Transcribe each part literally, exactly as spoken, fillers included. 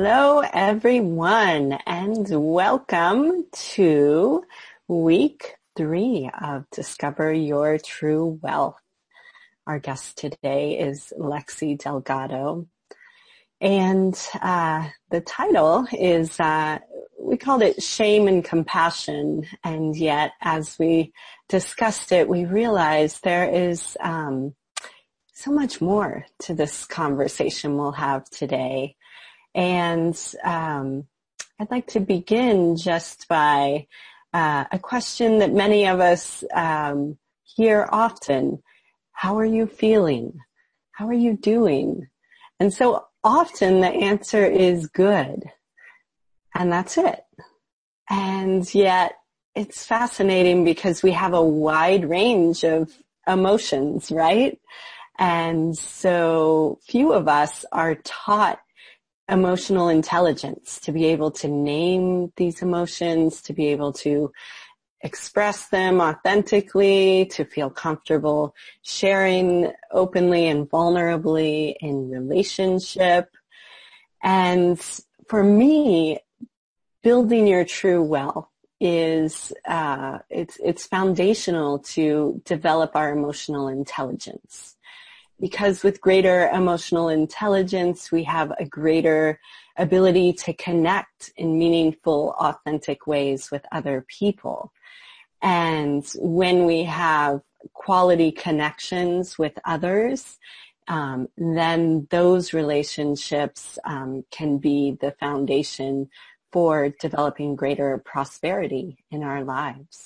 Hello, everyone, and welcome to week three of Discover Your True Wealth. Our guest today is Lexi Delgado, and uh, the title is, uh, we called it Shame and Compassion, and yet as we discussed it, we realized there is um, so much more to this conversation we'll have today. And um, I'd like to begin just by uh, a question that many of us um, hear often. How are you feeling? How are you doing? And so often the answer is good. And that's it. And yet it's fascinating because we have a wide range of emotions, right? And so few of us are taught emotional intelligence, to be able to name these emotions, to be able to express them authentically, to feel comfortable sharing openly and vulnerably in relationship. And for me, building your true wealth is, uh, it's, it's foundational to develop our emotional intelligence. Because with greater emotional intelligence, we have a greater ability to connect in meaningful, authentic ways with other people. And when we have quality connections with others, um, then those relationships um, can be the foundation for developing greater prosperity in our lives.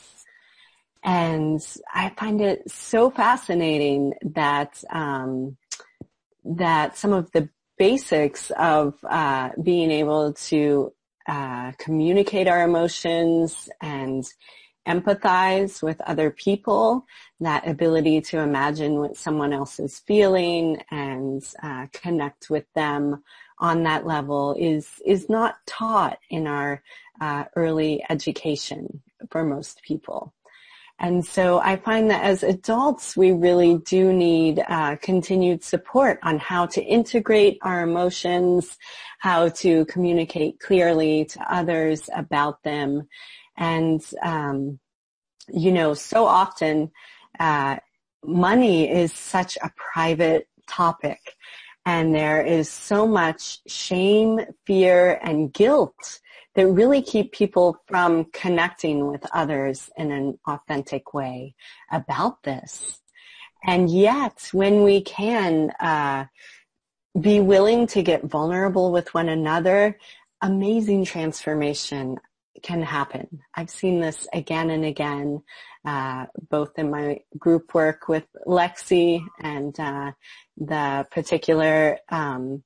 And I find it so fascinating that um, that some of the basics of uh, being able to uh, communicate our emotions and empathize with other people, that ability to imagine what someone else is feeling and uh, connect with them on that level is is not taught in our uh, early education for most people. And so I find that as adults, we really do need uh, continued support on how to integrate our emotions, how to communicate clearly to others about them. And, um, you know, so often uh, money is such a private topic, and there is so much shame, fear, and guilt that really keep people from connecting with others in an authentic way about this. And yet, when we can uh, be willing to get vulnerable with one another, amazing transformation can happen. I've seen this again and again, uh, both in my group work with Lexi and uh, the particular um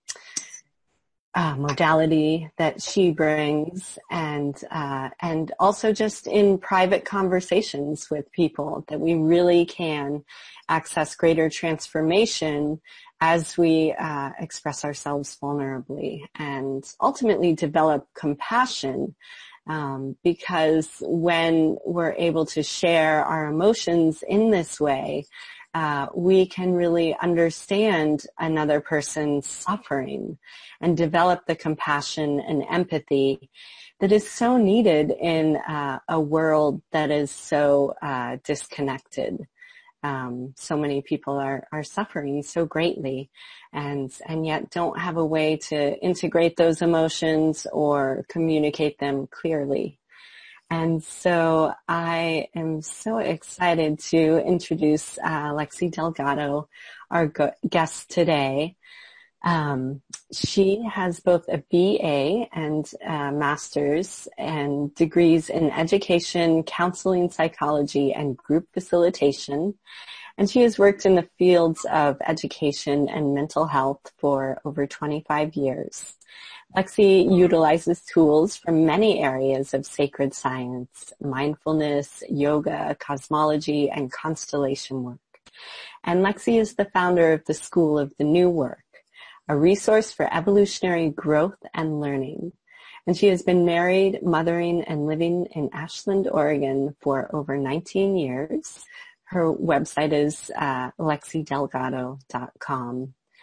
Uh, modality that she brings, and uh, and also just in private conversations with people, that we really can access greater transformation as we uh, express ourselves vulnerably and ultimately develop compassion. Um, because when we're able to share our emotions in this way, Uh, we can really understand another person's suffering and develop the compassion and empathy that is so needed in uh, a world that is so uh, disconnected. Um, so many people are, are suffering so greatly, and and yet don't have a way to integrate those emotions or communicate them clearly. And so I am so excited to introduce uh, Lexi Delgado, our go- guest today. Um, she has both a B A and a master's and degrees in education, counseling, psychology, and group facilitation. And she has worked in the fields of education and mental health for over twenty-five years. Lexi utilizes tools from many areas of sacred science, mindfulness, yoga, cosmology, and constellation work. And Lexi is the founder of the School of the New Work, a resource for evolutionary growth and learning. And she has been married, mothering, and living in Ashland, Oregon for over nineteen years. Her website is uh, lexi delgado dot com.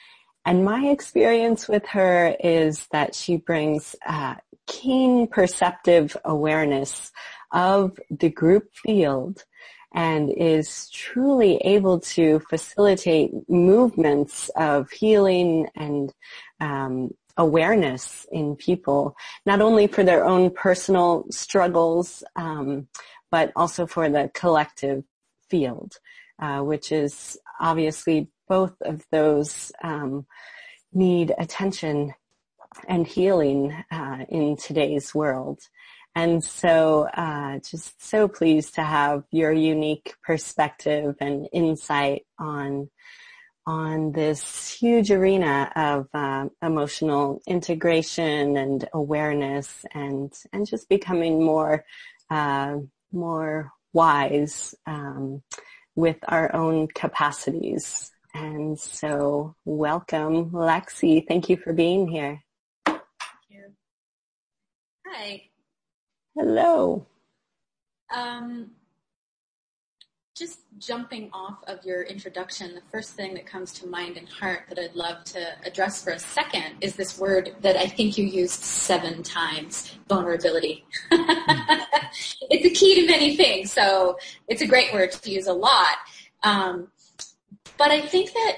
And my experience with her is that she brings uh, keen perceptive awareness of the group field and is truly able to facilitate movements of healing and um, awareness in people, not only for their own personal struggles, um, but also for the collective field, uh, which is obviously both of those um, need attention and healing uh, in today's world. And so uh, just so pleased to have your unique perspective and insight on on this huge arena of uh, emotional integration and awareness and and just becoming more uh, more wise um, with our own capacities. And so welcome, Lexi. Thank you for being here. Thank you. Hi. Hello. Um, just jumping off of your introduction, the first thing that comes to mind and heart that I'd love to address for a second is this word that I think you used seven times, vulnerability. It's a key to many things, so it's a great word to use a lot. Um, but I think that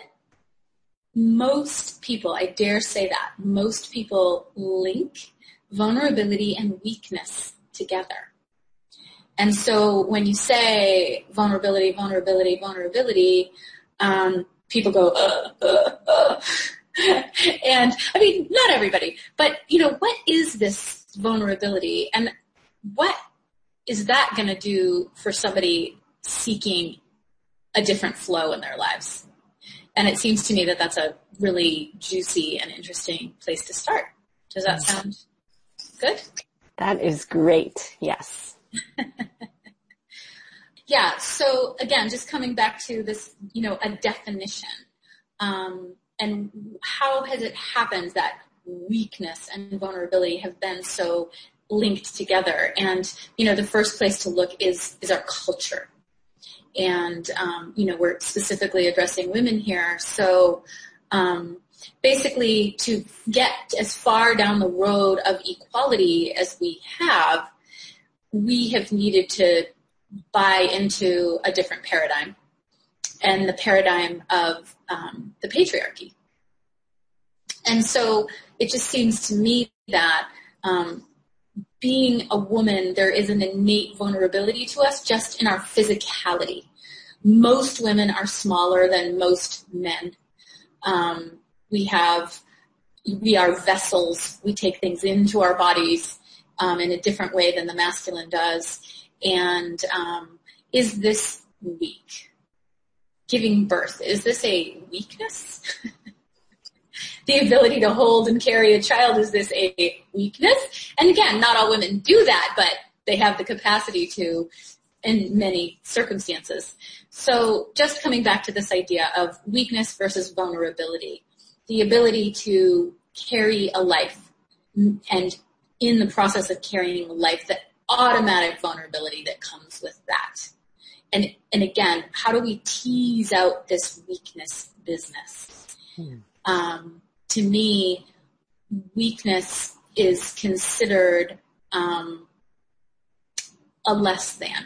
most people, I dare say that, most people link vulnerability and weakness together. And so when you say vulnerability, vulnerability, vulnerability, um, people go, uh, uh, uh. And I mean, not everybody, but you know, what is this vulnerability and what is that going to do for somebody seeking a different flow in their lives? And it seems to me that that's a really juicy and interesting place to start. Does that sound good? That is great. Yes. Yeah. So again, just coming back to this, you know, a definition, um, and how has it happened that weakness and vulnerability have been so linked together? And, you know, the first place to look is, is our culture. And, um, you know, we're specifically addressing women here. So, um, basically to get as far down the road of equality as we have, we have needed to buy into a different paradigm, and the paradigm of um, the patriarchy. And so it just seems to me that um, being a woman, there is an innate vulnerability to us just in our physicality. Most women are smaller than most men. Um, we have, we are vessels. We take things into our bodies um, in a different way than the masculine does. And um, is this weak? Giving birth, is this a weakness? The ability to hold and carry a child, is this a weakness? And again, not all women do that, but they have the capacity to in many circumstances. So just coming back to this idea of weakness versus vulnerability, the ability to carry a life, and in the process of carrying a life, the automatic vulnerability that comes with that. And and again, how do we tease out this weakness business? Hmm. Um, to me, weakness is considered um, a less than.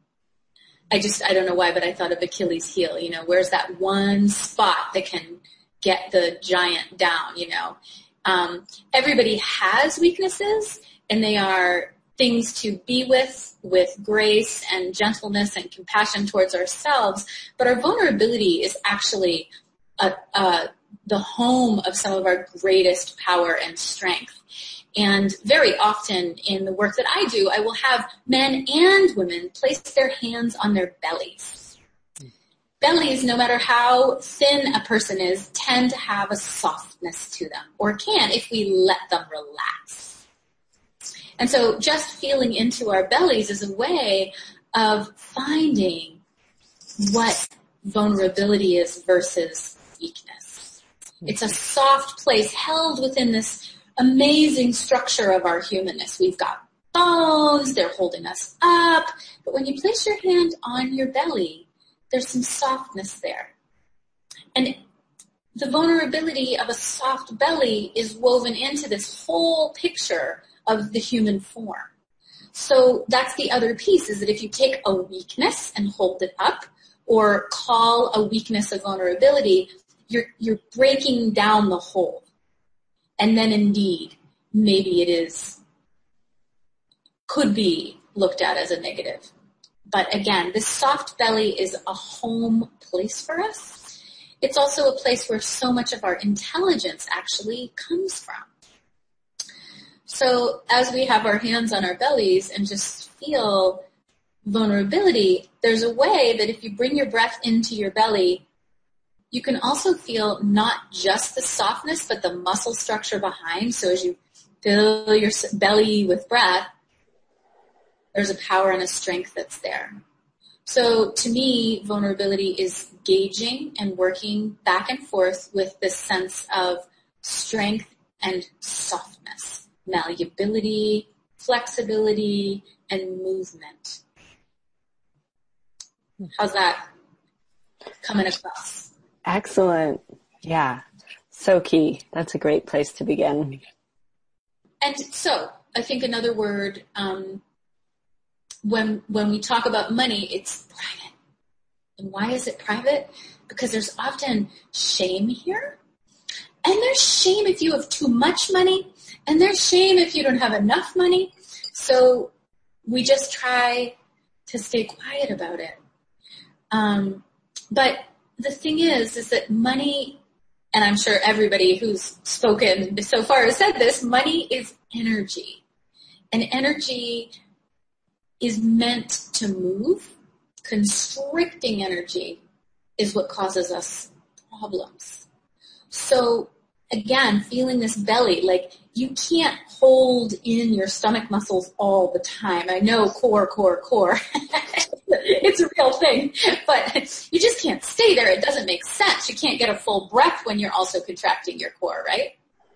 I just, I don't know why, but I thought of Achilles' heel. You know, where's that one spot that can get the giant down, you know? Um, everybody has weaknesses, and they are things to be with, with grace and gentleness and compassion towards ourselves. But our vulnerability is actually a, a, the home of some of our greatest power and strength. And very often in the work that I do, I will have men and women place their hands on their bellies. Bellies, no matter how thin a person is, tend to have a softness to them, or can if we let them relax. And so just feeling into our bellies is a way of finding what vulnerability is versus weakness. It's a soft place held within this amazing structure of our humanness. We've got bones, they're holding us up, but when you place your hand on your belly, there's some softness there. And the vulnerability of a soft belly is woven into this whole picture of the human form. So that's the other piece, is that if you take a weakness and hold it up, or call a weakness a vulnerability, you're, you're breaking down the whole. And then indeed, maybe it is, could be looked at as a negative. But again, this soft belly is a home place for us. It's also a place where so much of our intelligence actually comes from. So as we have our hands on our bellies and just feel vulnerability, there's a way that if you bring your breath into your belly, you can also feel not just the softness, but the muscle structure behind. So as you fill your belly with breath, there's a power and a strength that's there. So to me, vulnerability is gauging and working back and forth with this sense of strength and softness, malleability, flexibility, and movement. How's that coming across? Excellent. Yeah. So key. That's a great place to begin. And so I think another word, um, when, when we talk about money, it's private. And why is it private? Because there's often shame here. And there's shame if you have too much money. And there's shame if you don't have enough money. So we just try to stay quiet about it. Um, but the thing is, is that money, and I'm sure everybody who's spoken so far has said this, money is energy. And energy is meant to move. Constricting energy is what causes us problems. So again, feeling this belly, like you can't hold in your stomach muscles all the time. I know core, core, core. It's a real thing, but you just can't stay there. It doesn't make sense. You can't get a full breath when you're also contracting your core, right?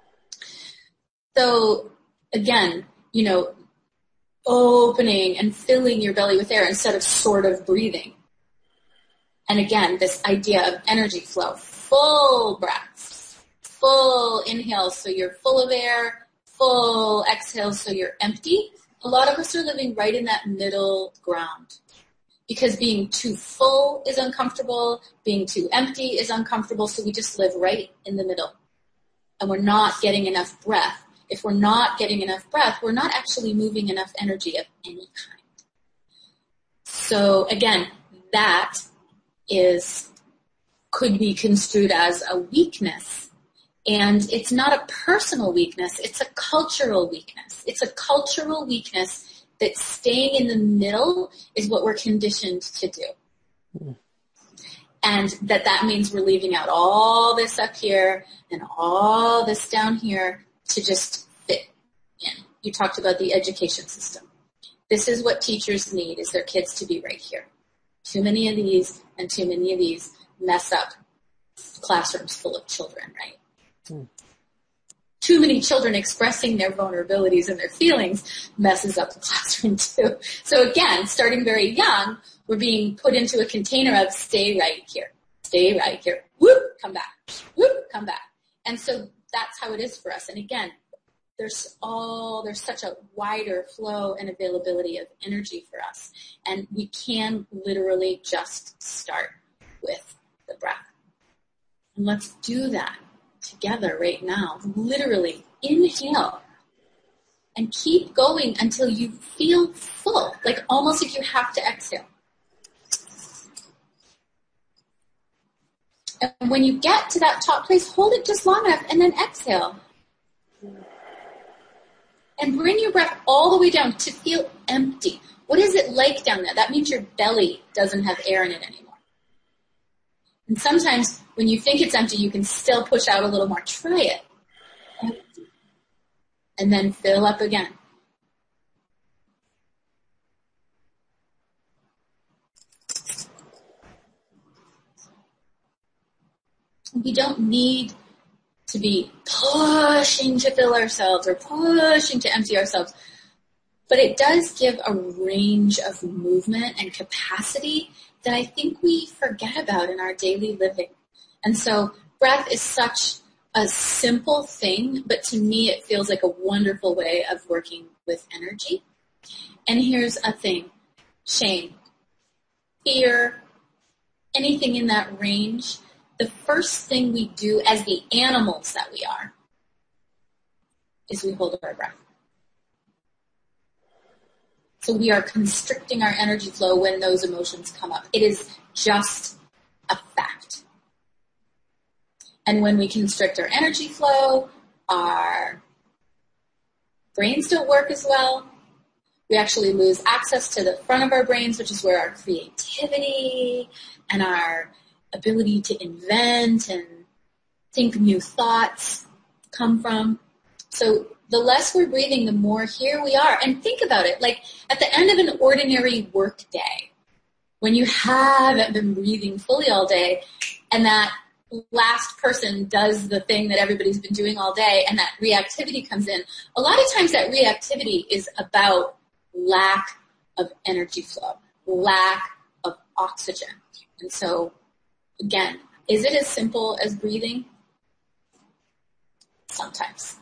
So again, you know, opening and filling your belly with air instead of sort of breathing. And again, this idea of energy flow, full breaths, full inhales so you're full of air, full exhales so you're empty. A lot of us are living right in that middle ground. Because being too full is uncomfortable, being too empty is uncomfortable, so we just live right in the middle. And we're not getting enough breath. If we're not getting enough breath, we're not actually moving enough energy of any kind. So again, that is, could be construed as a weakness. And it's not a personal weakness, it's a cultural weakness. It's a cultural weakness that staying in the middle is what we're conditioned to do. Mm. And that that means we're leaving out all this up here and all this down here to just fit in. You talked about the education system. This is what teachers need, is their kids to be right here. Too many of these and too many of these mess up classrooms full of children, right? Mm. Too many children expressing their vulnerabilities and their feelings messes up the classroom too. So again, starting very young, we're being put into a container of stay right here, stay right here, whoop, come back, whoop, come back. And so that's how it is for us. And again, there's all, there's such a wider flow and availability of energy for us. And we can literally just start with the breath. And let's do that together right now. Literally inhale and keep going until you feel full, like almost like you have to exhale. And when you get to that top place, hold it just long enough and then exhale. And bring your breath all the way down to feel empty. What is it like down there? That means your belly doesn't have air in it anymore. And sometimes when you think it's empty, you can still push out a little more. Try it. Empty. And then fill up again. We don't need to be pushing to fill ourselves or pushing to empty ourselves. But it does give a range of movement and capacity that I think we forget about in our daily living. And so breath is such a simple thing, but to me it feels like a wonderful way of working with energy. And here's a thing: shame, fear, anything in that range. The first thing we do as the animals that we are is we hold our breath. So we are constricting our energy flow when those emotions come up. It is just a fact. And when we constrict our energy flow, our brains don't work as well. We actually lose access to the front of our brains, which is where our creativity and our ability to invent and think new thoughts come from. So the less we're breathing, the more here we are. And think about it, like at the end of an ordinary work day, when you haven't been breathing fully all day, and that last person does the thing that everybody's been doing all day, and that reactivity comes in, a lot of times that reactivity is about lack of energy flow, lack of oxygen. And so, again, is it as simple as breathing? Sometimes.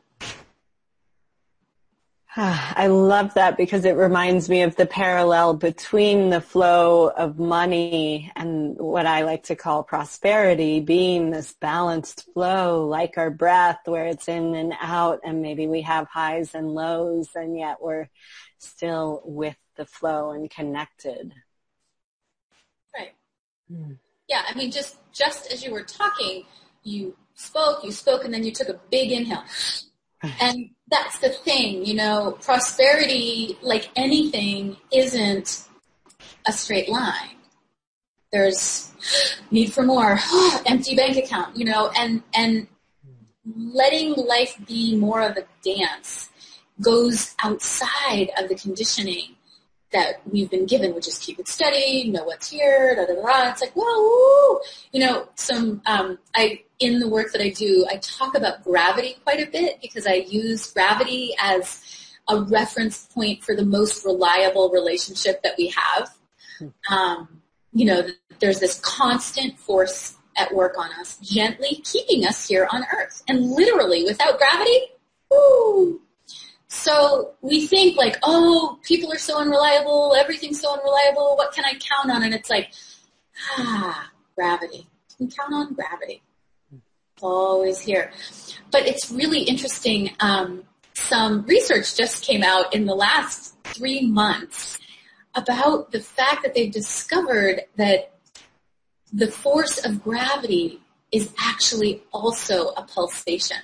I love that because it reminds me of the parallel between the flow of money and what I like to call prosperity being this balanced flow, like our breath, where it's in and out, and maybe we have highs and lows, and yet we're still with the flow and connected. Right. Mm. Yeah, I mean, just, just as you were talking, you spoke, you spoke, and then you took a big inhale. And that's the thing, you know, prosperity, like anything, isn't a straight line. There's need for more, empty bank account, you know, and, and letting life be more of a dance goes outside of the conditioning that we've been given, which is keep it steady, know what's here, da da da. It's like, whoa, woo. You know, some, um, I, in the work that I do, I talk about gravity quite a bit because I use gravity as a reference point for the most reliable relationship that we have. Um, you know, there's this constant force at work on us, gently keeping us here on Earth. And literally, without gravity, woo. So we think like, oh, people are so unreliable, everything's so unreliable, what can I count on? And it's like, ah, gravity. You can count on gravity. It's always here. But it's really interesting. Um, some research just came out in the last three months about the fact that they've discovered that the force of gravity is actually also a pulsation.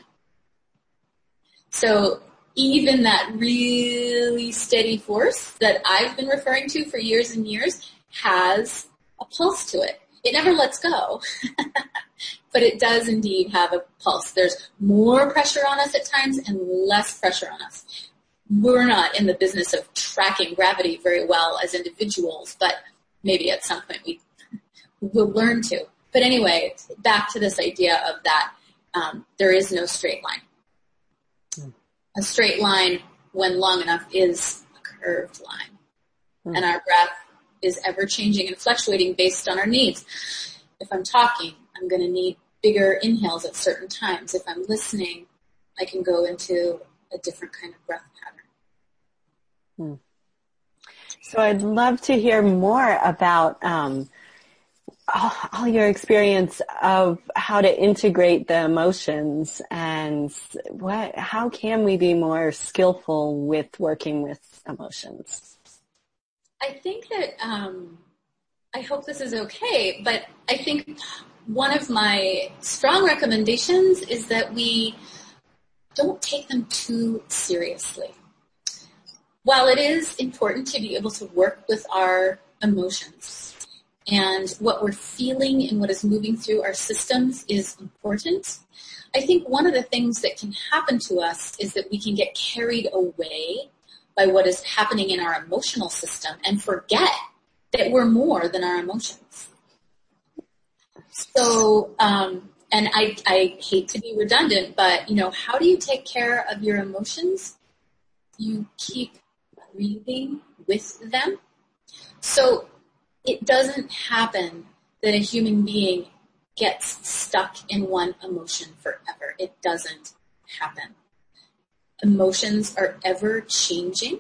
So even that really steady force that I've been referring to for years and years has a pulse to it. It never lets go, but it does indeed have a pulse. There's more pressure on us at times and less pressure on us. We're not in the business of tracking gravity very well as individuals, but maybe at some point we will learn to. But anyway, back to this idea of that um, there is no straight line. Mm. A straight line, when long enough, is a curved line. Mm. And our breath is ever changing and fluctuating based on our needs. If I'm talking, I'm going to need bigger inhales at certain times. If I'm listening, I can go into a different kind of breath pattern. Mm. So I'd love to hear more about um, all, all your experience of how to integrate the emotions and what, how can we be more skillful with working with emotions? I think that, um, I hope this is okay, but I think one of my strong recommendations is that we don't take them too seriously. While it is important to be able to work with our emotions and what we're feeling and what is moving through our systems is important, I think one of the things that can happen to us is that we can get carried away by what is happening in our emotional system and forget that we're more than our emotions. So, um, and I, I hate to be redundant, but, you know, how do you take care of your emotions? You keep breathing with them. So it doesn't happen that a human being gets stuck in one emotion forever. It doesn't happen. Emotions are ever changing,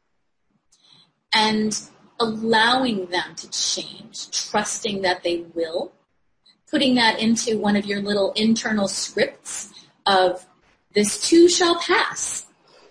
and allowing them to change, trusting that they will, putting that into one of your little internal scripts of this too shall pass.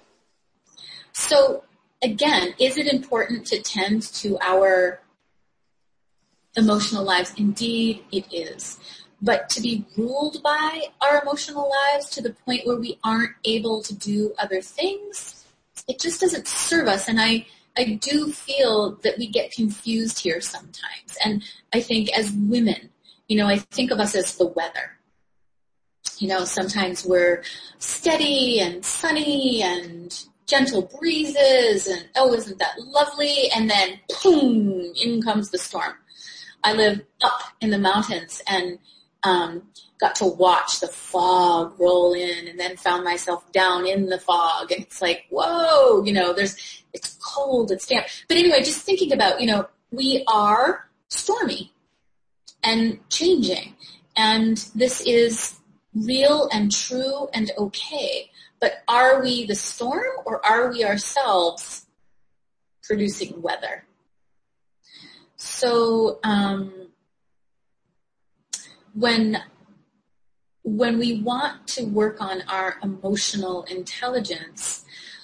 So again, is it important to tend to our emotional lives? Indeed, it is. But to be ruled by our emotional lives to the point where we aren't able to do other things, it just doesn't serve us. And I, I do feel that we get confused here sometimes. And I think as women, you know, I think of us as the weather. You know, sometimes we're steady and sunny and gentle breezes and, oh, isn't that lovely? And then, boom, in comes the storm. I live up in the mountains and um, got to watch the fog roll in, and then found myself down in the fog. And it's like, whoa, you know, there's, it's cold, it's damp. But anyway, just thinking about, you know, we are stormy and changing. And this is real and true and okay. But are we the storm, or are we ourselves producing weather? So um, when when we want to work on our emotional intelligence,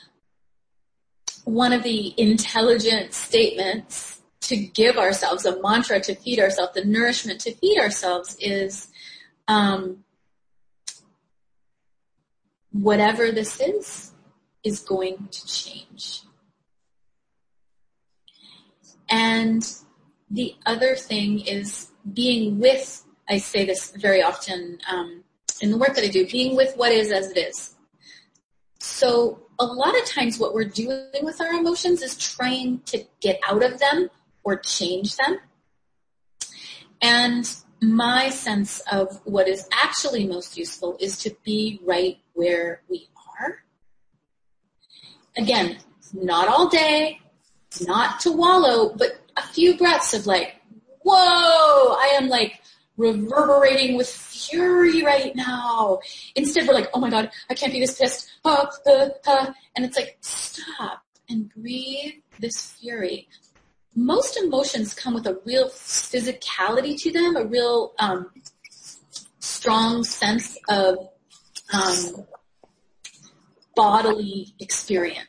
one of the intelligent statements to give ourselves, a mantra to feed ourselves, the nourishment to feed ourselves is, um, whatever this is, is going to change. And the other thing is being with, I say this very often um, in the work that I do, being with what is as it is. So a lot of times what we're doing with our emotions is trying to get out of them or change them. And my sense of what is actually most useful is to be right where we are. Again, not all day, not to wallow, but a few breaths of like, whoa, I am like reverberating with fury right now. Instead we're like, oh my God, I can't be this pissed. Uh, uh, uh. And it's like, stop and breathe this fury. Most emotions come with a real physicality to them, a real um, strong sense of um, bodily experience.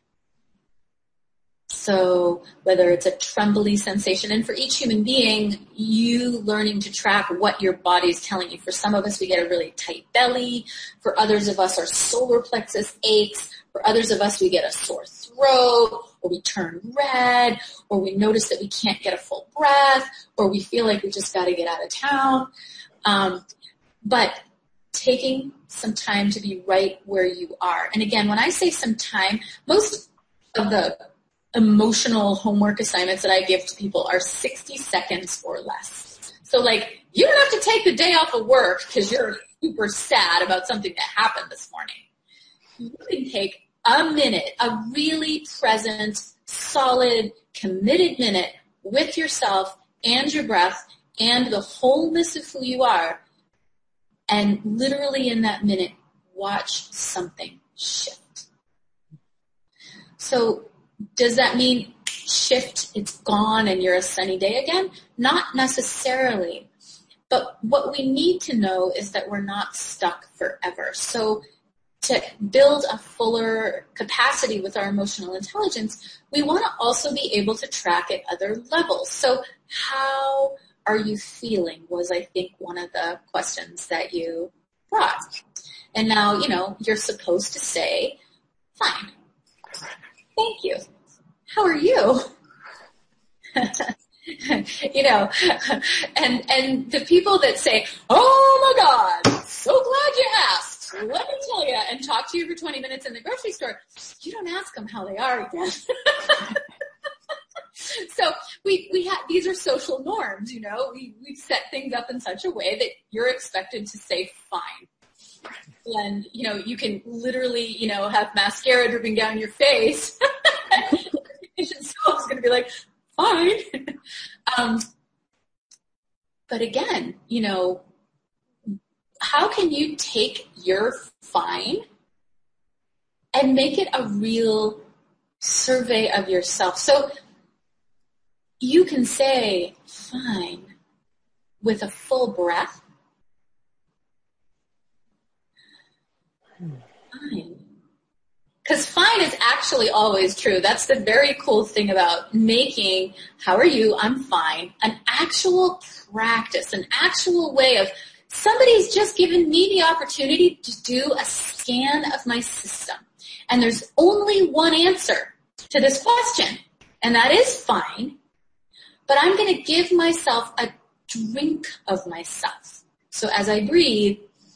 So whether it's a trembly sensation, and for each human being, you learning to track what your body is telling you. For some of us, we get a really tight belly. For others of us, our solar plexus aches. For others of us, we get a sore throat, or we turn red, or we notice that we can't get a full breath, or we feel like we just got to get out of town. Um, but taking some time to be right where you are. And again, when I say some time, most of the emotional homework assignments that I give to people are sixty seconds or less. So like, you don't have to take the day off of work because you're super sad about something that happened this morning. You can take a minute, a really present, solid, committed minute with yourself and your breath and the wholeness of who you are, and literally in that minute, watch something shift. So does that mean shift, it's gone and you're a sunny day again? Not necessarily. But what we need to know is that we're not stuck forever. So to build a fuller capacity with our emotional intelligence, we want to also be able to track at other levels. So how are you feeling was, I think, one of the questions that you brought. And now, you know, you're supposed to say, fine. Thank you. How are you? You know, and and the people that say, oh my God, so glad you asked. Let me tell you, and talk to you for twenty minutes in the grocery store, you don't ask them how they are again. So we we have these are social norms, you know. We we set things up in such a way that you're expected to say fine. And, you know, you can literally, you know, have mascara dripping down your face. The patient self is going to be like, fine. um, but again, you know, how can you take your fine and make it a real survey of yourself? So you can say fine with a full breath. Fine. Because fine is actually always true. That's the very cool thing about making, how are you, I'm fine, an actual practice, an actual way of, somebody's just given me the opportunity to do a scan of my system. And there's only one answer to this question, and that is fine. But I'm going to give myself a drink of myself. So as I breathe,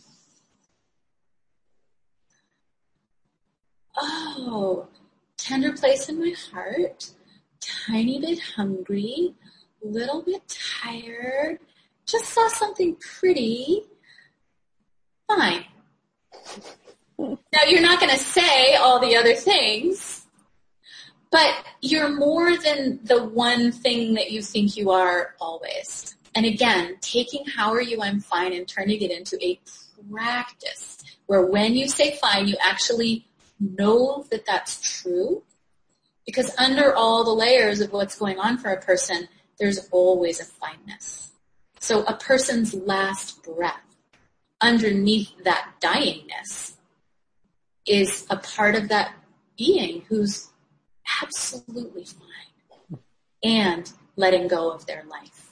oh, tender place in my heart, tiny bit hungry, little bit tired, just saw something pretty, fine. Now you're not going to say all the other things, but you're more than the one thing that you think you are always. And again, taking how are you, I'm fine, and turning it into a practice where when you say fine, you actually know that that's true, because under all the layers of what's going on for a person, there's always a fineness. So a person's last breath, underneath that dyingness, is a part of that being who's absolutely fine and letting go of their life.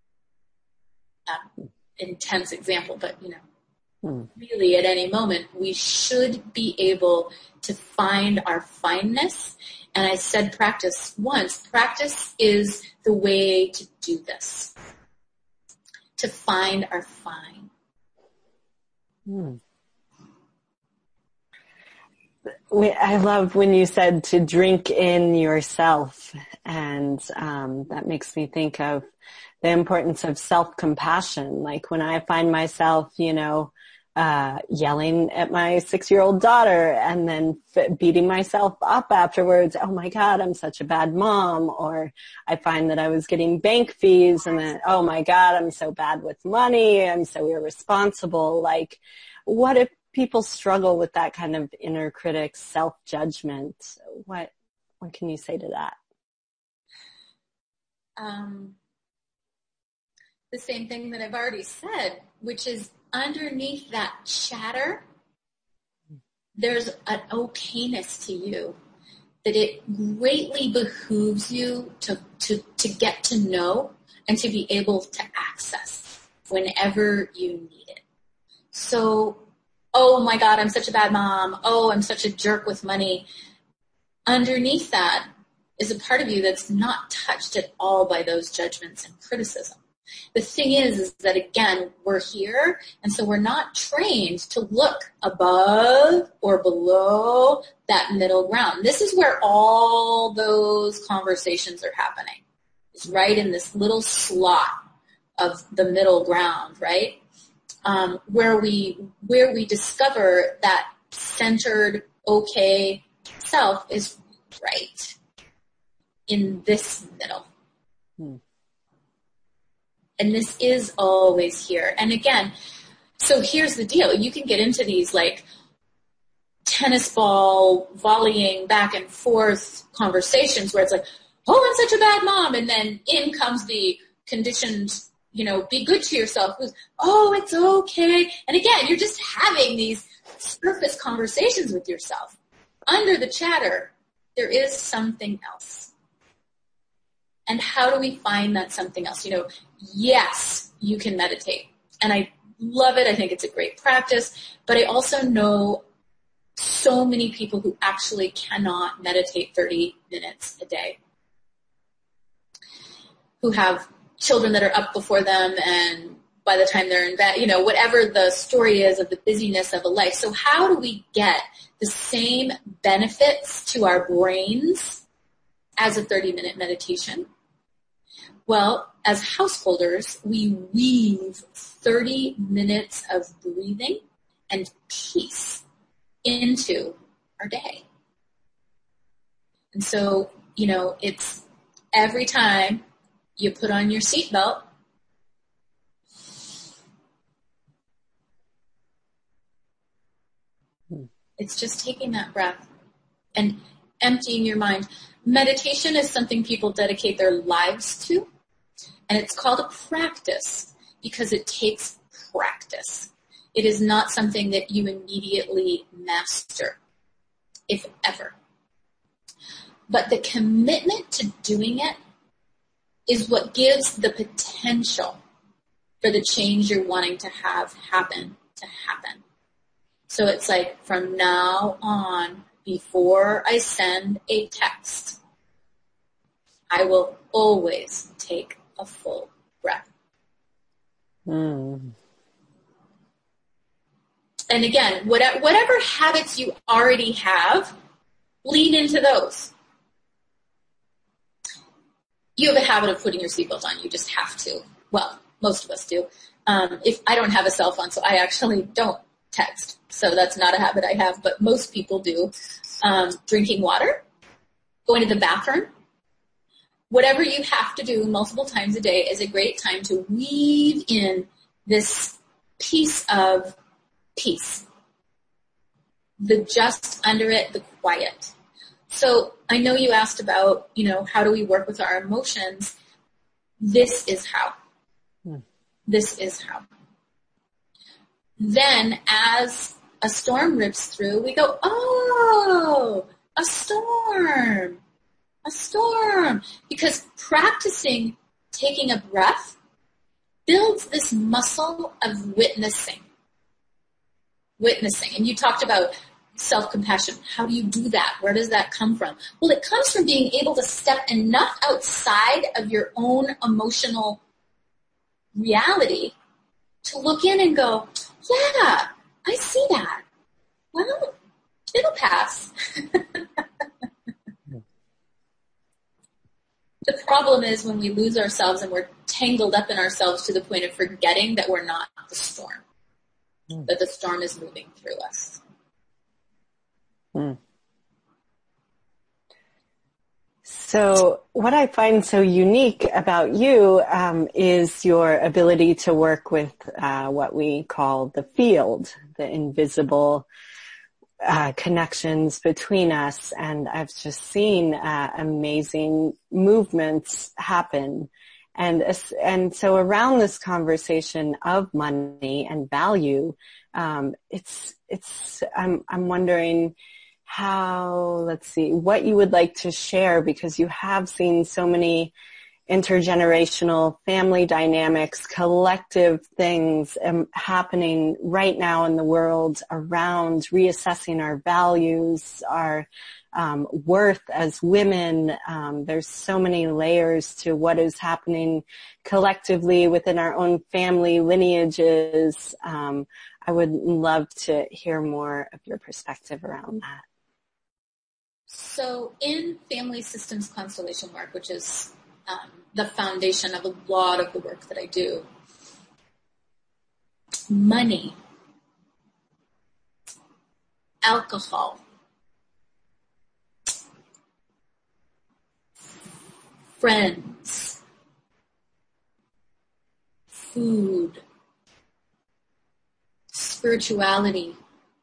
Uh, intense example, but you know, Hmm. really at any moment, we should be able to find our fineness. And I said practice once. Practice is the way to do this, to find our fine. Hmm. I love when you said to drink in yourself. And um, that makes me think of the importance of self-compassion. Like when I find myself, you know, uh, yelling at my six-year-old daughter and then f- beating myself up afterwards. Oh my God, I'm such a bad mom. Or I find that I was getting bank fees and then, oh my God, I'm so bad with money. I'm so irresponsible. Like, what if people struggle with that kind of inner critic self-judgment? What, what can you say to that? Um, the same thing that I've already said, which is underneath that chatter, there's an okayness to you, that it greatly behooves you to, to, to get to know and to be able to access whenever you need it. So, oh my God, I'm such a bad mom. Oh, I'm such a jerk with money. Underneath that is a part of you that's not touched at all by those judgments and criticism. The thing is, is that again, we're here, and so we're not trained to look above or below that middle ground. This is where all those conversations are happening. It's right in this little slot of the middle ground, right? Um, where we where we discover that centered, okay self is right in this middle. Hmm. And this is always here. And again, so here's the deal. You can get into these like tennis ball volleying back and forth conversations where it's like, oh, I'm such a bad mom. And then in comes the conditioned, you know, be good to yourself. Who's, oh, it's okay. And again, you're just having these surface conversations with yourself. Under the chatter, there is something else. And how do we find that something else? You know, yes, you can meditate. And I love it. I think it's a great practice. But I also know so many people who actually cannot meditate thirty minutes a day, who have children that are up before them, and by the time they're in bed, you know, whatever the story is of the busyness of a life. So how do we get the same benefits to our brains as a thirty-minute meditation? Well, as householders, we weave thirty minutes of breathing and peace into our day. And so, you know, it's every time you put on your seatbelt, It's just taking that breath and emptying your mind. Meditation is something people dedicate their lives to, and it's called a practice because it takes practice. It is not something that you immediately master, if ever. But the commitment to doing it is what gives the potential for the change you're wanting to have happen to happen. So it's like from now on, before I send a text, I will always take a full breath. Mm. And again, whatever, whatever habits you already have, lean into those. You have a habit of putting your seatbelt on. You just have to. Well, most of us do. Um, if I don't have a cell phone, so I actually don't text. So that's not a habit I have, but most people do. Um, drinking water, going to the bathroom, whatever you have to do multiple times a day is a great time to weave in this piece of peace. The just under it, the quiet. So I know you asked about, you know, how do we work with our emotions? This is how. Hmm. This is how. Then as a storm rips through, we go, oh, a storm, a storm. Because practicing taking a breath builds this muscle of witnessing. Witnessing. And you talked about self-compassion. How do you do that? Where does that come from? Well, it comes from being able to step enough outside of your own emotional reality to look in and go, yeah, I see that. Well, it'll pass. The problem is when we lose ourselves and we're tangled up in ourselves to the point of forgetting that we're not the storm, mm. that the storm is moving through us. Mm. So what I find so unique about you um, is your ability to work with uh, what we call the field, the invisible uh, connections between us. And I've just seen uh, amazing movements happen. And, and so around this conversation of money and value, um, it's, it's, I'm, I'm wondering how, let's see, what you would like to share, because you have seen so many intergenerational family dynamics, collective things um, happening right now in the world around reassessing our values, our um, worth as women. Um, there's so many layers to what is happening collectively within our own family lineages. Um, I would love to hear more of your perspective around that. So in family systems constellation work, which is um, the foundation of a lot of the work that I do, money, alcohol, friends, food, spirituality,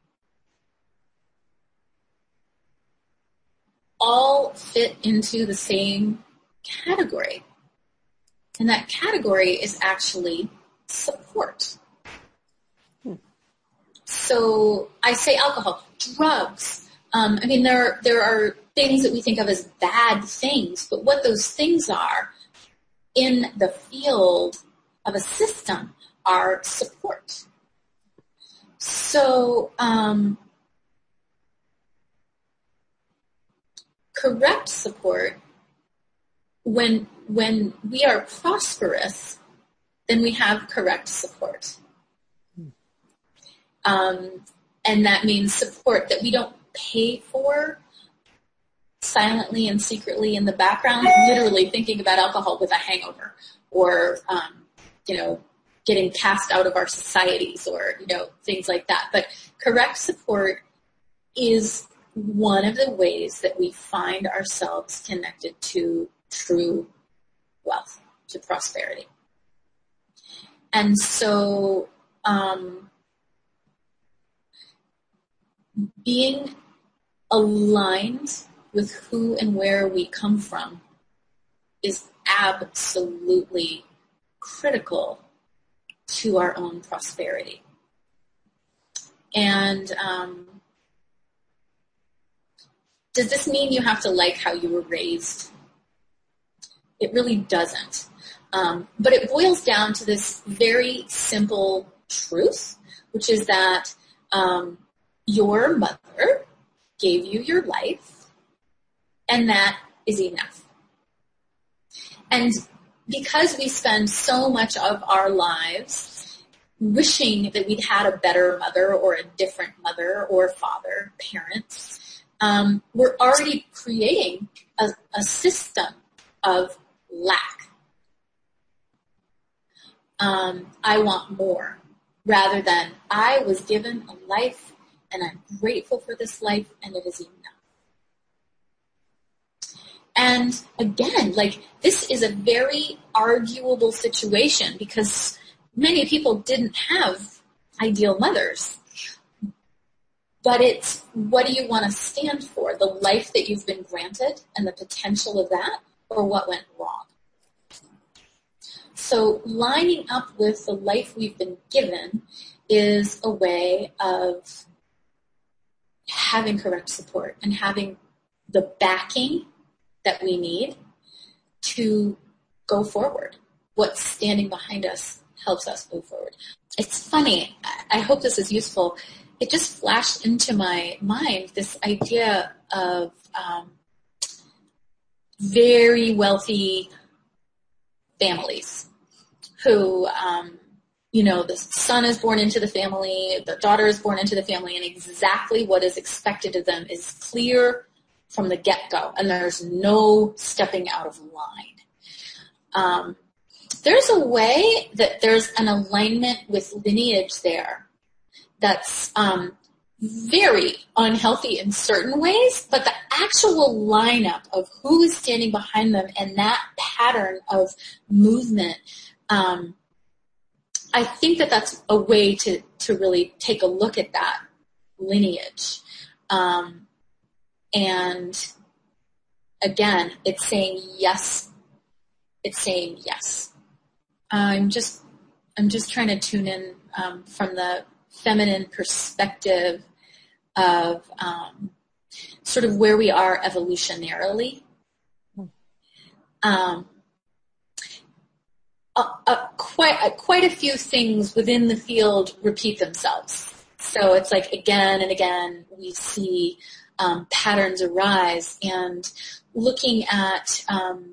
all fit into the same category. And that category is actually support. Hmm. So I say alcohol, drugs. Um, I mean, there, there are things that we think of as bad things, but what those things are in the field of a system are support. So, um, correct support, when when we are prosperous, then we have correct support. Um, and that means support that we don't pay for silently and secretly in the background, literally thinking about alcohol with a hangover, or, um, you know, getting cast out of our societies, or, you know, things like that. But correct support is one of the ways that we find ourselves connected to true wealth, to prosperity. And so um, being aligned with who and where we come from is absolutely critical to our own prosperity. And um, does this mean you have to like how you were raised? It really doesn't. Um, but it boils down to this very simple truth, which is that um, your mother gave you your life, and that is enough. And because we spend so much of our lives wishing that we'd had a better mother or a different mother or father, parents, um, we're already creating a, a system of lack. Um, I want more, rather than I was given a life and I'm grateful for this life and it is enough. And again, like, this is a very arguable situation because many people didn't have ideal mothers. But it's, what do you want to stand for? The life that you've been granted and the potential of that, or what went wrong? So lining up with the life we've been given is a way of having correct support and having the backing that we need to go forward. What's standing behind us helps us move forward. It's funny. I hope this is useful. It just flashed into my mind this idea of um, very wealthy families who, um, you know, the son is born into the family, the daughter is born into the family, and exactly what is expected of them is clear from the get-go, and there's no stepping out of line. Um, there's a way that there's an alignment with lineage there that's um, very unhealthy in certain ways, but the actual lineup of who is standing behind them and that pattern of movement, um, I think that that's a way to, to really take a look at that lineage. Um, and again, it's saying yes. It's saying yes. I'm just, I'm just trying to tune in um, from the feminine perspective of um, sort of where we are evolutionarily. Um, a, a, quite, a, quite a few things within the field repeat themselves. So it's like again and again we see um, patterns arise, and looking at um,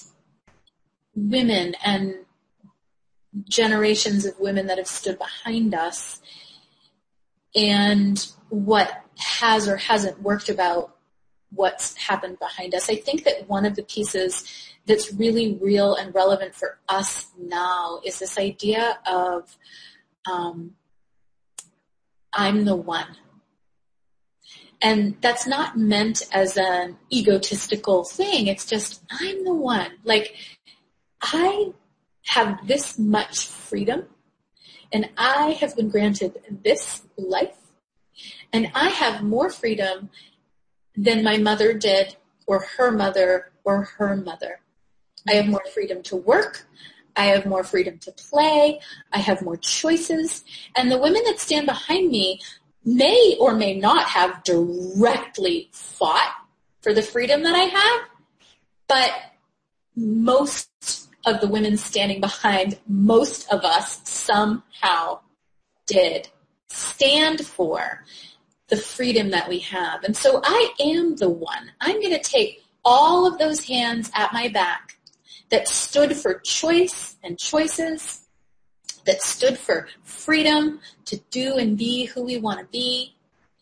women and generations of women that have stood behind us and what has or hasn't worked about what's happened behind us. I think that one of the pieces that's really real and relevant for us now is this idea of um, I'm the one. And that's not meant as an egotistical thing. It's just, I'm the one. Like, I have this much freedom, and I have been granted this life, and I have more freedom than my mother did, or her mother, or her mother. I have more freedom to work. I have more freedom to play. I have more choices. And the women that stand behind me may or may not have directly fought for the freedom that I have, but most of the women standing behind most of us somehow did stand for the freedom that we have. And so I am the one. I'm going to take all of those hands at my back that stood for choice and choices, that stood for freedom to do and be who we want to be.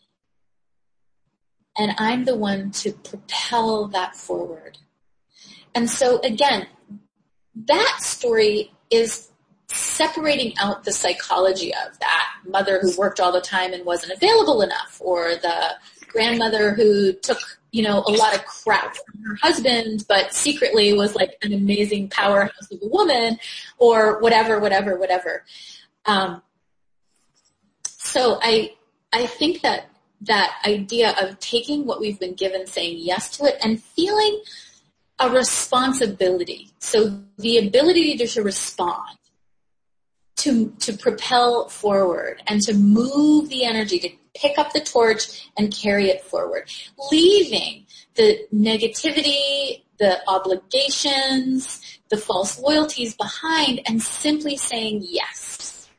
And I'm the one to propel that forward. And so again, that story is separating out the psychology of that mother who worked all the time and wasn't available enough, or the grandmother who took, you know, a lot of crap from her husband, but secretly was like an amazing powerhouse of a woman, or whatever, whatever, whatever. Um, so I, I think that that idea of taking what we've been given, saying yes to it, and feeling a responsibility. So the ability to, to respond, to, to propel forward, and to move the energy, to pick up the torch and carry it forward, leaving the negativity, the obligations, the false loyalties behind, and simply saying yes.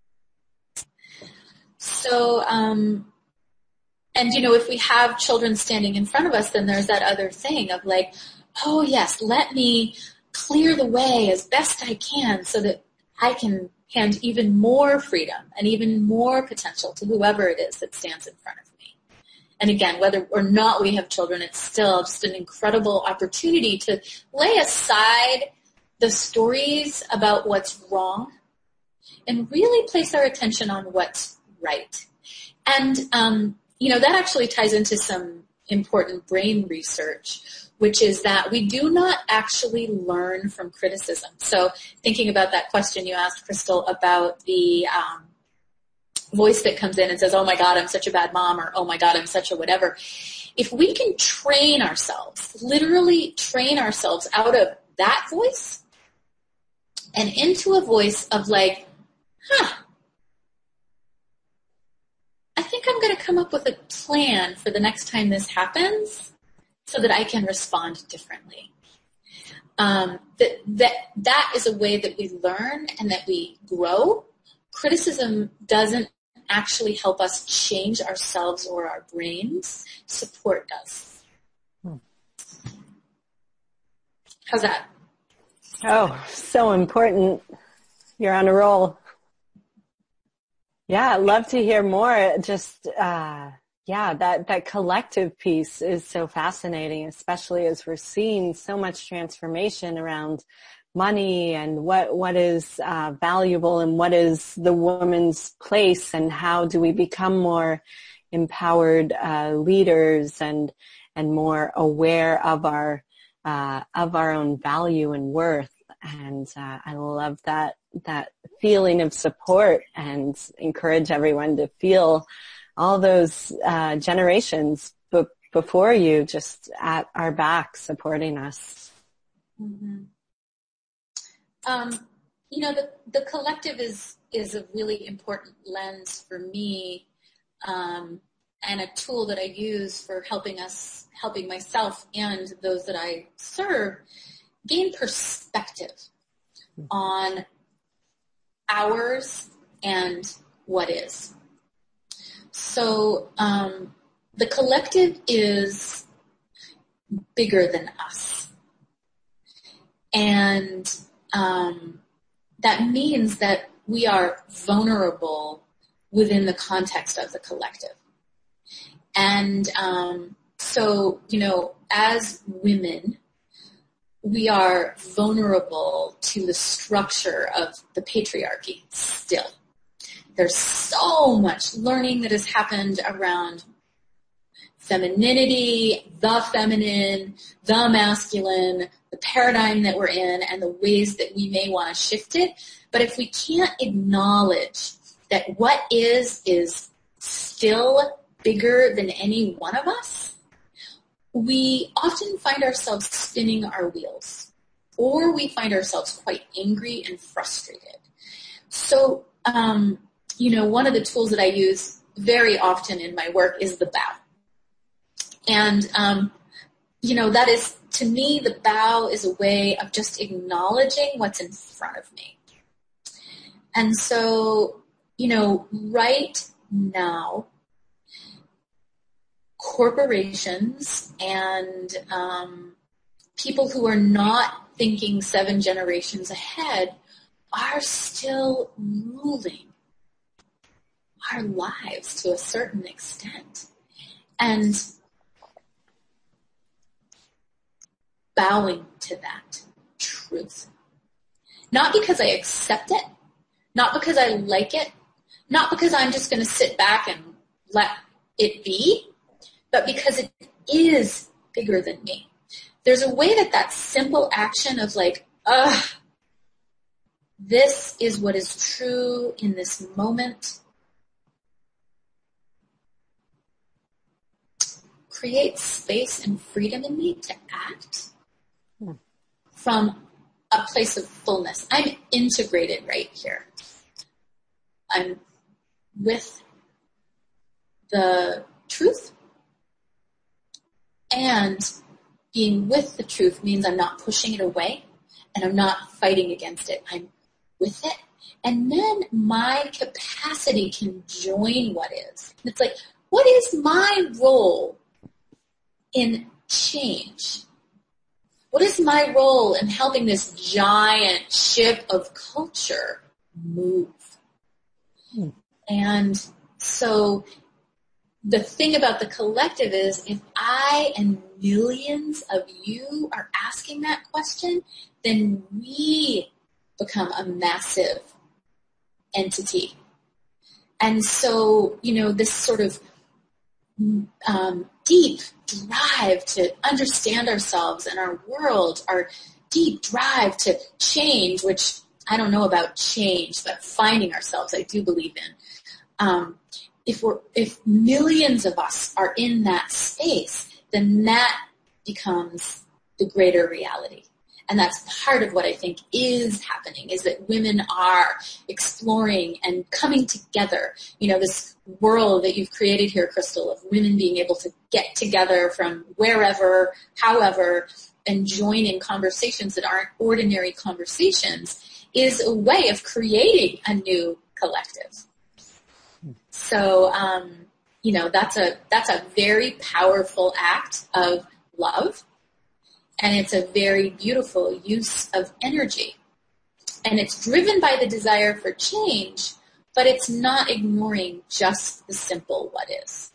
So, um, and you know, if we have children standing in front of us, then there's that other thing of like, oh yes, let me clear the way as best I can so that I can hand even more freedom and even more potential to whoever it is that stands in front of me. And again, whether or not we have children, it's still just an incredible opportunity to lay aside the stories about what's wrong and really place our attention on what's right. And, um, you know, that actually ties into some important brain research, which is that we do not actually learn from criticism. So thinking about that question you asked, Crystal, about the um, voice that comes in and says, oh my God, I'm such a bad mom, or oh my God, I'm such a whatever. If we can train ourselves, literally train ourselves out of that voice and into a voice of like, huh, I think I'm going to come up with a plan for the next time this happens so that I can respond differently. Um, that, that, that is a way that we learn and that we grow. Criticism doesn't actually help us change ourselves or our brains. Support does. Hmm. How's that? Oh, so important. You're on a roll. Yeah, I'd love to hear more. Just, uh, yeah, that, that collective piece is so fascinating, especially as we're seeing so much transformation around money and what, what is, uh, valuable and what is the woman's place and how do we become more empowered, uh, leaders and, and more aware of our, uh, of our own value and worth. And, uh, I love that, that feeling of support and encourage everyone to feel all those, uh, generations b- before you just at our back supporting us. Mm-hmm. Um, you know, the, the collective is, is a really important lens for me, um, and a tool that I use for helping us, helping myself and those that I serve gain perspective on ours and what is. So um, the collective is bigger than us. And um, that means that we are vulnerable within the context of the collective. And um, so, you know, as women, we are vulnerable to the structure of the patriarchy still. There's so much learning that has happened around femininity, the feminine, the masculine, the paradigm that we're in, and the ways that we may want to shift it. But if we can't acknowledge that what is is still bigger than any one of us, we often find ourselves spinning our wheels, or we find ourselves quite angry and frustrated. So, um, you know, one of the tools that I use very often in my work is the bow. And, um, you know, that is, to me, the bow is a way of just acknowledging what's in front of me. And so, you know, right now, corporations and um, people who are not thinking seven generations ahead are still ruling our lives to a certain extent. And bowing to that truth. Not because I accept it, not because I like it, not because I'm just going to sit back and let it be, but because it is bigger than me. There's a way that that simple action of like, ugh, this is what is true in this moment, creates space and freedom in me to act from a place of fullness. I'm integrated right here. I'm with the truth, and being with the truth means I'm not pushing it away and I'm not fighting against it. I'm with it. And then my capacity can join what is. It's like, what is my role in change? What is my role in helping this giant ship of culture move? Hmm. And so the thing about the collective is, if I and millions of you are asking that question, then we become a massive entity. And so, you know, this sort of um, deep drive to understand ourselves and our world, our deep drive to change, which I don't know about change, but finding ourselves, I do believe in. Um, if we're, if millions of us are in that space, then that becomes the greater reality. And that's part of what I think is happening, is that women are exploring and coming together. You know, this world that you've created here, Crystal, of women being able to get together from wherever, however, and join in conversations that aren't ordinary conversations, is a way of creating a new collective. So, um, you know, that's a that's a very powerful act of love. And it's a very beautiful use of energy. And it's driven by the desire for change, but it's not ignoring just the simple what is.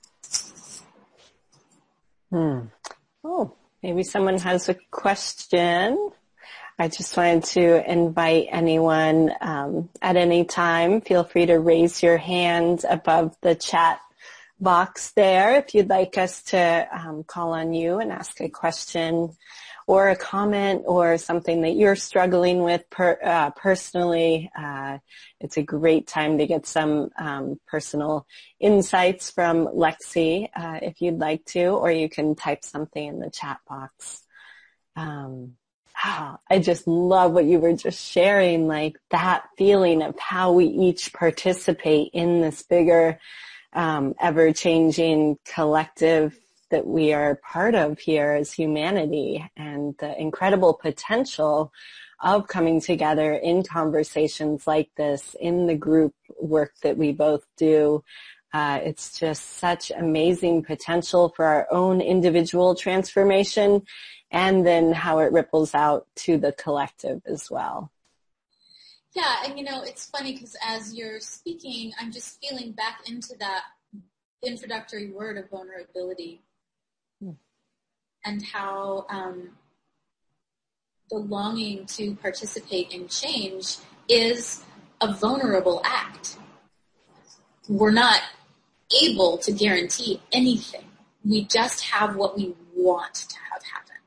Hmm. Oh, maybe someone has a question. I just wanted to invite anyone um, at any time. Feel free to raise your hand above the chat box there if you'd like us to um, call on you and ask a question or a comment or something that you're struggling with per, uh, personally. Uh, it's a great time to get some um, personal insights from Lexi uh, if you'd like to, or you can type something in the chat box. Um, oh, I just love what you were just sharing, like that feeling of how we each participate in this bigger Um, ever-changing collective that we are part of here as humanity, and the incredible potential of coming together in conversations like this, in the group work that we both do. Uh, it's just such amazing potential for our own individual transformation, and then how it ripples out to the collective as well. Yeah, and you know, it's funny because as you're speaking, I'm just feeling back into that introductory word of vulnerability, mm. and how um, the longing to participate in change is a vulnerable act. We're not able to guarantee anything. We just have what we want to have happen.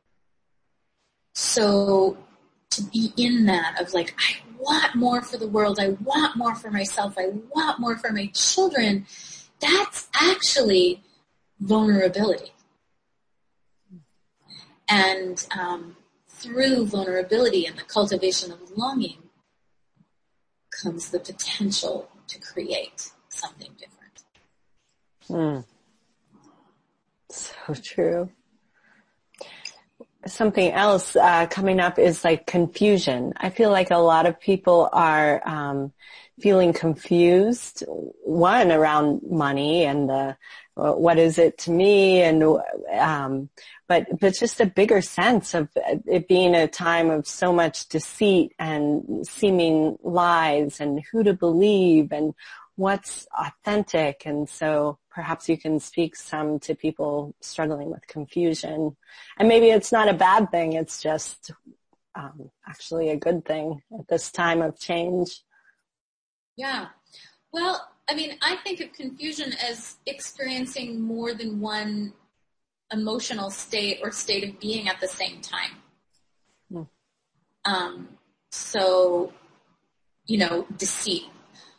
So to be in that of like, I want more for the world, I want more for myself, I want more for my children, that's actually vulnerability. And um, through vulnerability and the cultivation of longing comes the potential to create something different. Mm. So true. Something else uh, coming up is like confusion. I feel like a lot of people are um, feeling confused. One, around money and the uh, what is it to me, and um, but but just a bigger sense of it being a time of so much deceit and seeming lies, and who to believe and what's authentic. And so perhaps you can speak some to people struggling with confusion. And maybe it's not a bad thing. It's just um, actually a good thing at this time of change. Yeah. Well, I mean, I think of confusion as experiencing more than one emotional state or state of being at the same time. Hmm. Um, so, you know, deceit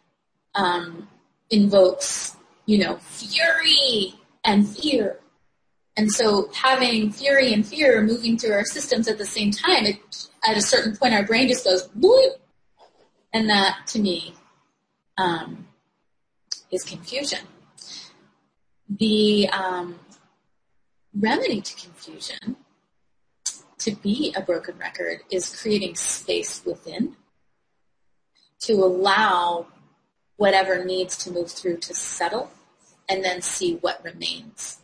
um, invokes, you know, fury and fear. And so having fury and fear moving through our systems at the same time, it, at a certain point our brain just goes, bloop. And that, to me, um, is confusion. The um, remedy to confusion, to be a broken record, is creating space within to allow whatever needs to move through to settle, and then see what remains.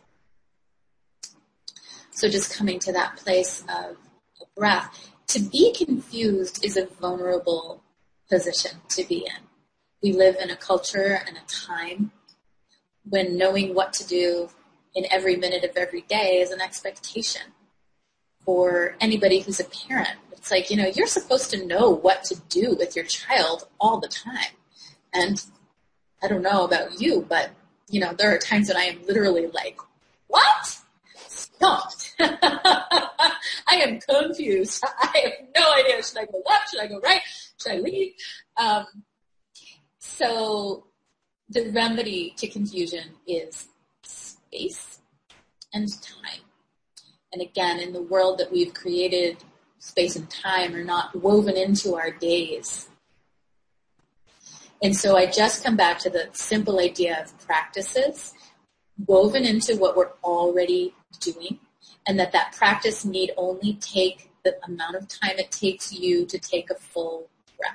So just coming to that place of, of breath. To be confused is a vulnerable position to be in. We live in a culture and a time when knowing what to do in every minute of every day is an expectation for anybody who's a parent. It's like, you know, you're supposed to know what to do with your child all the time. And I don't know about you, but, you know, there are times when I am literally like, what? Stop. I am confused. I have no idea. Should I go left? Should I go right? Should I leave? Um, so the remedy to confusion is space and time. And again, in the world that we've created, space and time are not woven into our days. And so I just come back to the simple idea of practices woven into what we're already doing, and that that practice need only take the amount of time it takes you to take a full breath.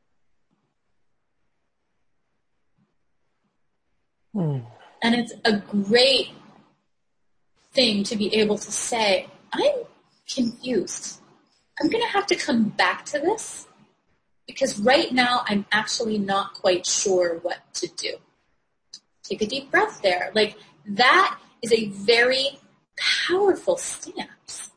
Mm. And it's a great thing to be able to say, I'm confused. I'm going to have to come back to this because right now I'm actually not quite sure what to do. Take a deep breath there. Like, that is a very powerful stance.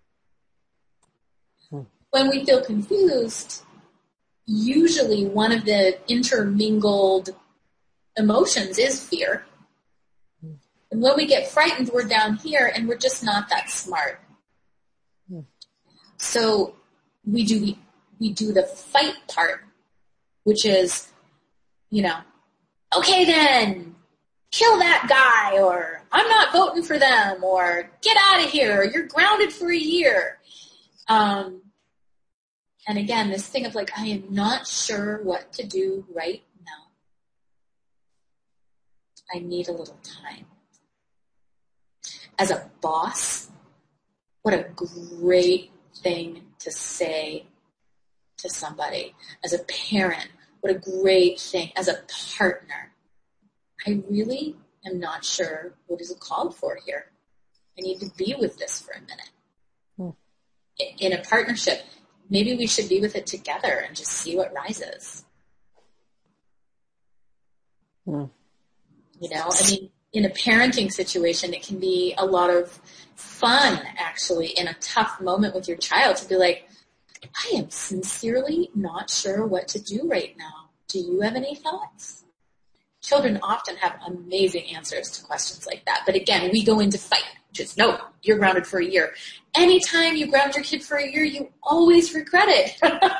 Hmm. When we feel confused, usually one of the intermingled emotions is fear. Hmm. And when we get frightened, we're down here and we're just not that smart. Hmm. So we do the we do the fight part, which is, you know, okay then, kill that guy, or I'm not voting for them, or get out of here, or you're grounded for a year. Um, and again, this thing of like, I am not sure what to do right now. I need a little time. As a boss, what a great thing to say to somebody. As a parent, what a great thing. As a partner, I really am not sure what is called for here. I need to be with this for a minute. Hmm. In a partnership, maybe we should be with it together and just see what rises. Hmm. You know, I mean, in a parenting situation, it can be a lot of fun, actually, in a tough moment with your child to be like, I am sincerely not sure what to do right now. Do you have any thoughts? Children often have amazing answers to questions like that. But again, we go into fight, which is, no, you're grounded for a year. Anytime you ground your kid for a year, you always regret it.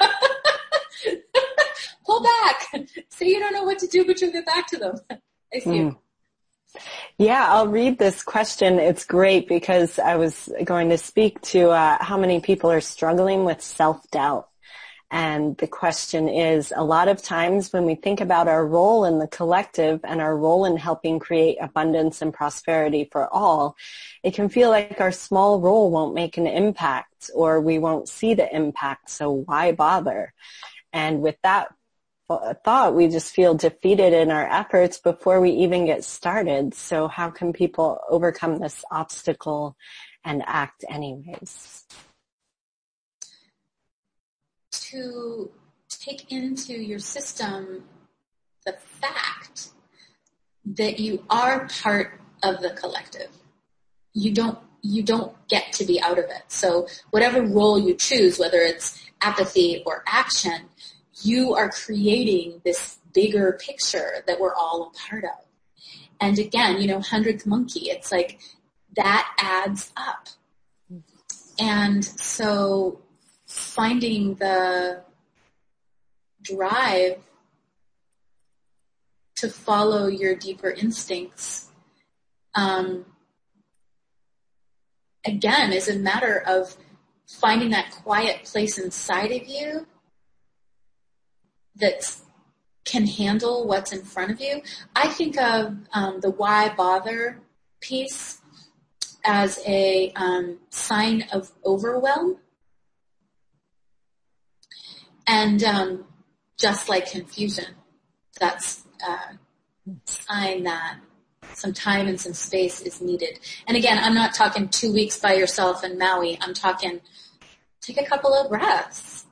Pull back. Say you don't know what to do, but you'll get back to them. I see mm. Yeah, I'll read this question. It's great because I was going to speak to uh, how many people are struggling with self-doubt. And the question is, a lot of times when we think about our role in the collective and our role in helping create abundance and prosperity for all, it can feel like our small role won't make an impact or we won't see the impact, so why bother? And with that thought, we just feel defeated in our efforts before we even get started. So how can people overcome this obstacle and act anyways? To take into your system the fact that you are part of the collective. You don't, you don't get to be out of it. So whatever role you choose, whether it's apathy or action, you are creating this bigger picture that we're all a part of. And again, you know, hundredth monkey, it's like that adds up. And so finding the drive to follow your deeper instincts um, again, is a matter of finding that quiet place inside of you that can handle what's in front of you. I think of um, the why bother piece as a um, sign of overwhelm. And um, just like confusion, that's a sign that some time and some space is needed. And again, I'm not talking two weeks by yourself in Maui. I'm talking take a couple of breaths.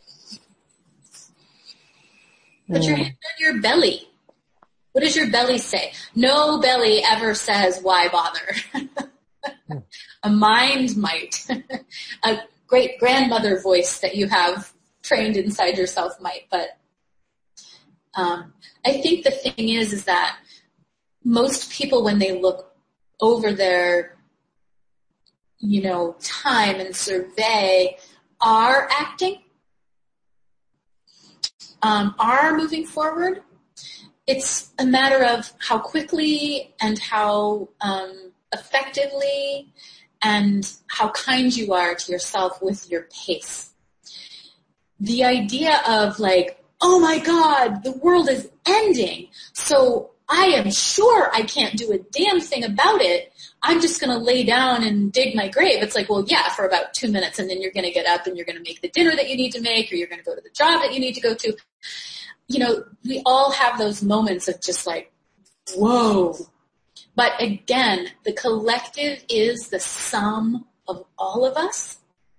Put your hand on your belly. What does your belly say? No belly ever says, why bother? A mind might. A great grandmother voice that you have trained inside yourself might. But um, I think the thing is, is that most people, when they look over their, you know, time and survey, are acting, um, are moving forward. It's a matter of how quickly and how um, effectively and how kind you are to yourself with your pace. The idea of like, oh my God, the world is ending, so I am sure I can't do a damn thing about it. I'm just going to lay down and dig my grave. It's like, well, yeah, for about two minutes, and then you're going to get up and you're going to make the dinner that you need to make, or you're going to go to the job that you need to go to. You know, we all have those moments of just like, whoa. But again, the collective is the sum of all of us.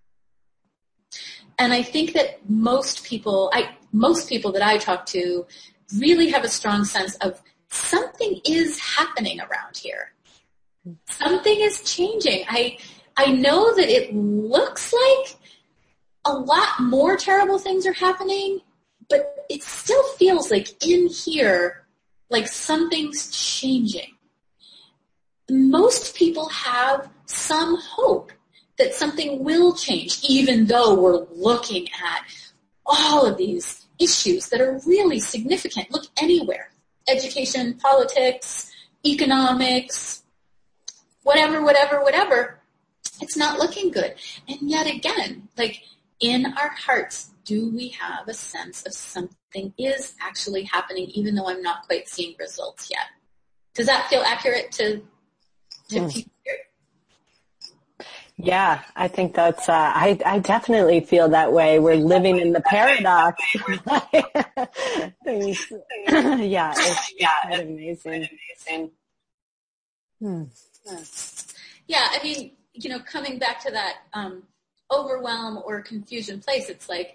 And I think that most people, I, most people that I talk to really have a strong sense of something is happening around here. Something is changing. I, I know that it looks like a lot more terrible things are happening, but it still feels like in here, like something's changing. Most people have some hope that something will change, even though we're looking at all of these issues that are really significant. Look anywhere. Education, politics, economics, whatever, whatever, whatever. It's not looking good. And yet again, like in our hearts, do we have a sense of something is actually happening, even though I'm not quite seeing results yet? Does that feel accurate to, to mm. people here? Yeah, I think that's, uh, I, I definitely feel that way. We're living in the paradox. Things, yeah, it's, yeah, it's amazing. amazing. Hmm. Yeah, I mean, you know, coming back to that um, overwhelm or confusion place, it's like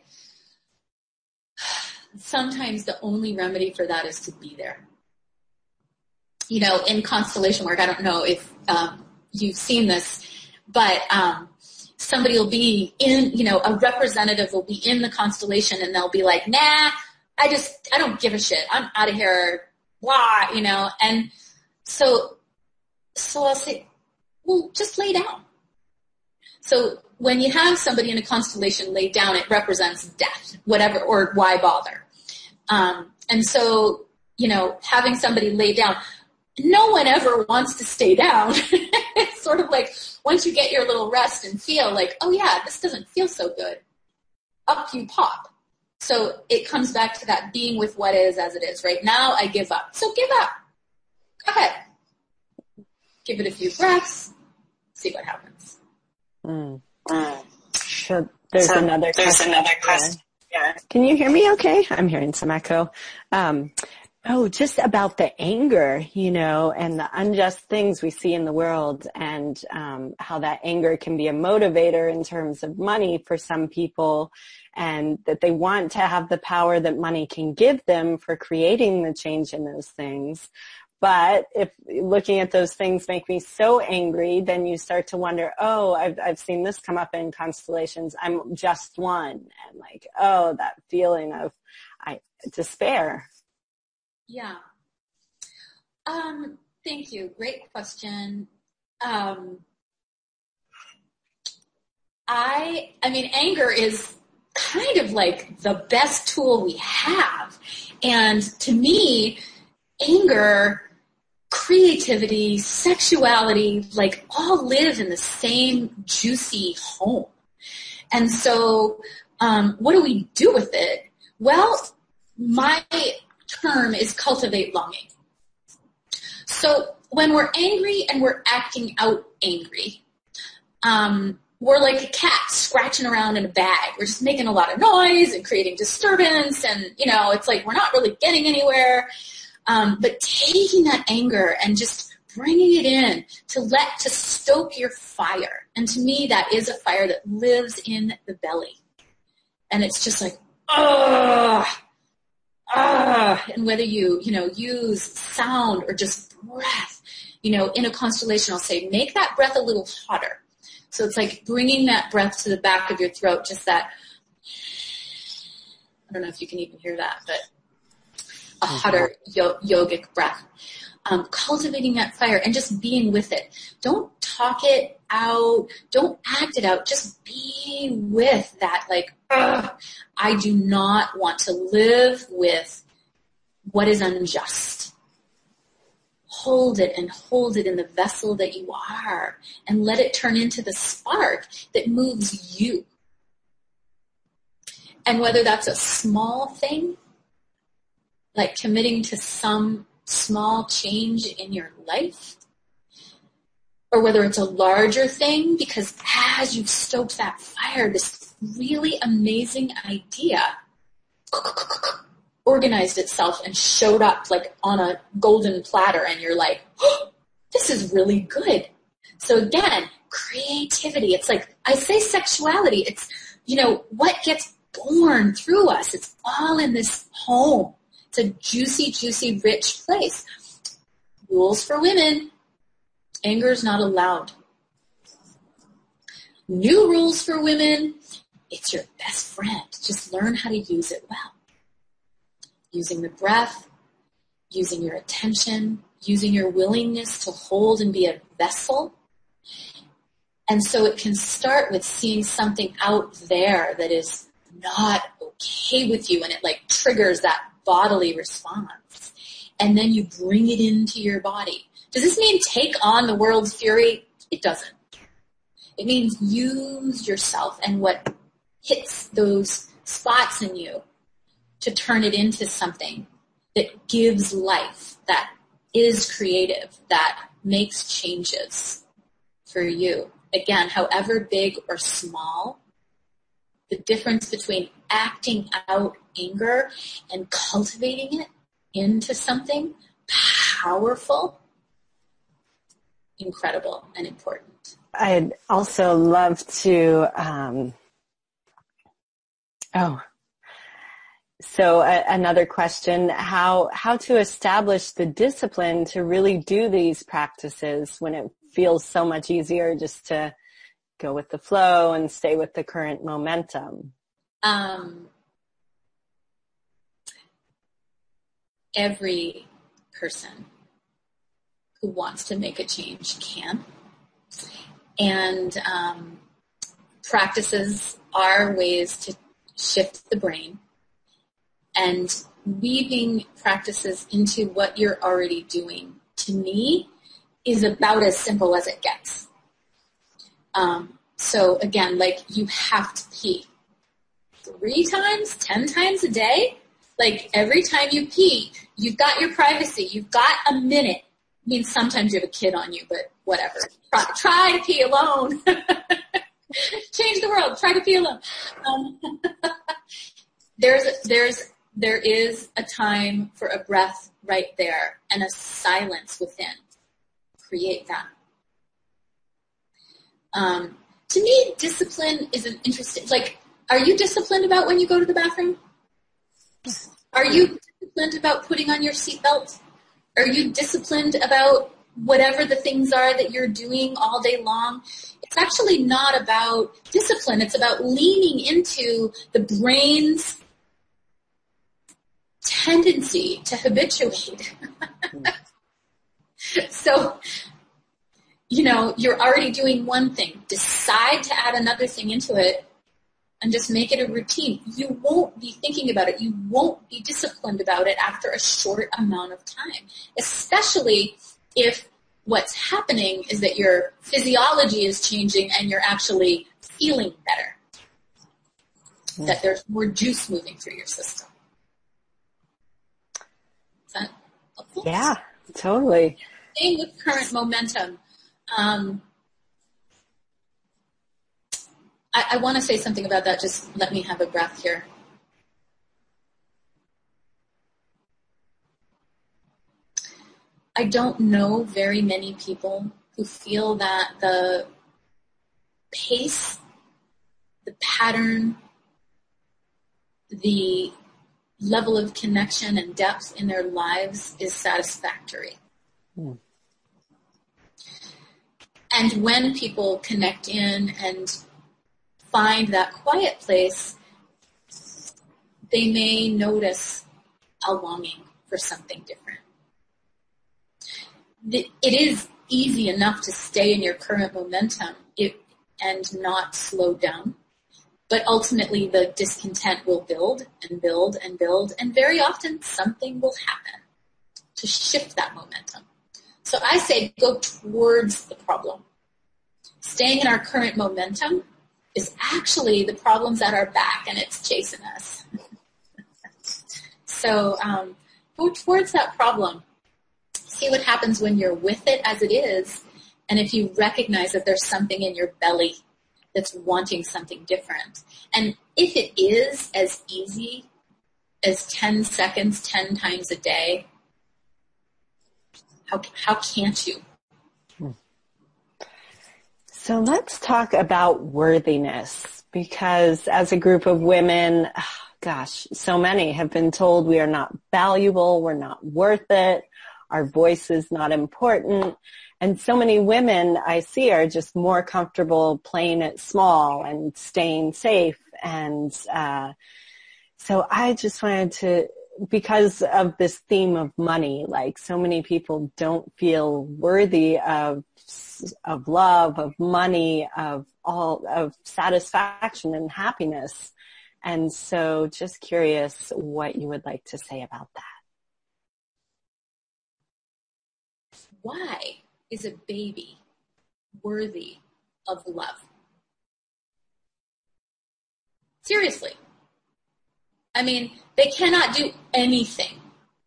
sometimes the only remedy for that is to be there. You know, in constellation work, I don't know if um, you've seen this, but um, somebody will be in, you know, a representative will be in the constellation and they'll be like, nah, I just, I don't give a shit. I'm out of here. Blah, you know. And so, so I'll say, well, just lay down. So when you have somebody in a constellation lay down, it represents death, whatever, or why bother? Um, and so, you know, having somebody lay down, no one ever wants to stay down. It's sort of like once you get your little rest and feel like, oh yeah, this doesn't feel so good, up you pop. So it comes back to that being with what is as it is. Right now I give up. So give up. Go ahead. Give it a few breaths. See what happens. Mm. Mm. So there's so another there's question. another question. Yeah. Can you hear me okay? I'm hearing some echo. Um, Oh, just about the anger, you know, and the unjust things we see in the world, and um, how that anger can be a motivator in terms of money for some people, and that they want to have the power that money can give them for creating the change in those things. But if looking at those things make me so angry, then you start to wonder, oh, I've, I've seen this come up in constellations. I'm just one. And like, oh, that feeling of I, despair. Yeah. Um, thank you. Great question. Um, I, I mean, anger is kind of like the best tool we have. And to me, anger creativity, sexuality, like all live in the same juicy home. And so um, what do we do with it? Well, my term is cultivate longing. So when we're angry and we're acting out angry, um, we're like a cat scratching around in a bag. We're just making a lot of noise and creating disturbance, and, you know, it's like we're not really getting anywhere. Um, but taking that anger and just bringing it in to let, to stoke your fire. And to me, that is a fire that lives in the belly. And it's just like, ah, ah. And whether you, you know, use sound or just breath, you know, in a constellation, I'll say, make that breath a little hotter. So it's like bringing that breath to the back of your throat, just that, I don't know if you can even hear that, but a hotter yo- yogic breath. Um, cultivating that fire and just being with it. Don't talk it out. Don't act it out. Just be with that, like, ugh, I do not want to live with what is unjust. Hold it and hold it in the vessel that you are, and let it turn into the spark that moves you. And whether that's a small thing, like committing to some small change in your life, or whether it's a larger thing, because as you've stoked that fire, this really amazing idea organized itself and showed up like on a golden platter, and you're like, oh, this is really good. So again, creativity. It's like, I say sexuality. It's, you know, what gets born through us. It's all in this home. It's a juicy, juicy, rich place. Rules for women. Anger is not allowed. New rules for women. It's your best friend. Just learn how to use it well. Using the breath, using your attention, using your willingness to hold and be a vessel. And so it can start with seeing something out there that is not okay with you, and it like triggers that bodily response. And then you bring it into your body. Does this mean take on the world's fury? It doesn't. It means use yourself and what hits those spots in you to turn it into something that gives life, that is creative, that makes changes for you. Again, however big or small, the difference between acting out anger and cultivating it into something powerful, incredible, and important. I'd also love to, um, oh, so a, another question, how, how to establish the discipline to really do these practices when it feels so much easier just to go with the flow and stay with the current momentum? Um, every person who wants to make a change can. And um, practices are ways to shift the brain, and weaving practices into what you're already doing, to me, is about as simple as it gets. Um, so again, like, you have to pee three times, ten times a day. Like, every time you pee, you've got your privacy. You've got a minute. I mean, sometimes you have a kid on you, but whatever. Try, try to pee alone. Change the world. Try to pee alone. Um, there's, there's, there is a time for a breath right there and a silence within. Create that. Um, to me, discipline is an interesting, like, are you disciplined about when you go to the bathroom? Are you disciplined about putting on your seatbelt? Are you disciplined about whatever the things are that you're doing all day long? It's actually not about discipline. It's about leaning into the brain's tendency to habituate. So, you know, you're already doing one thing. Decide to add another thing into it and just make it a routine. You won't be thinking about it. You won't be disciplined about it after a short amount of time, especially if what's happening is that your physiology is changing and you're actually feeling better, mm. that there's more juice moving through your system. Is that helpful? Yeah, totally. Staying with current momentum. Um, I, I want to say something about that. Just let me have a breath here. I don't know very many people who feel that the pace, the pattern, the level of connection and depth in their lives is satisfactory. Mm. And when people connect in and find that quiet place, they may notice a longing for something different. It is easy enough to stay in your current momentum and not slow down. But ultimately, the discontent will build and build and build, and very often something will happen to shift that momentum. So I say go towards the problem. Staying in our current momentum is actually the problem's at our back, and it's chasing us. So um, go towards that problem. See what happens when you're with it as it is, and if you recognize that there's something in your belly that's wanting something different. And if it is as easy as ten seconds, ten times a day, how how can't you? So let's talk about worthiness, because as a group of women, gosh, so many have been told we are not valuable, we're not worth it, our voice is not important. And so many women I see are just more comfortable playing it small and staying safe. And uh, so I just wanted to, because of this theme of money, like so many people don't feel worthy of of love, of money, of all, of satisfaction and happiness. And so just curious what you would like to say about that. Why is a baby worthy of love? Seriously. I mean, they cannot do anything.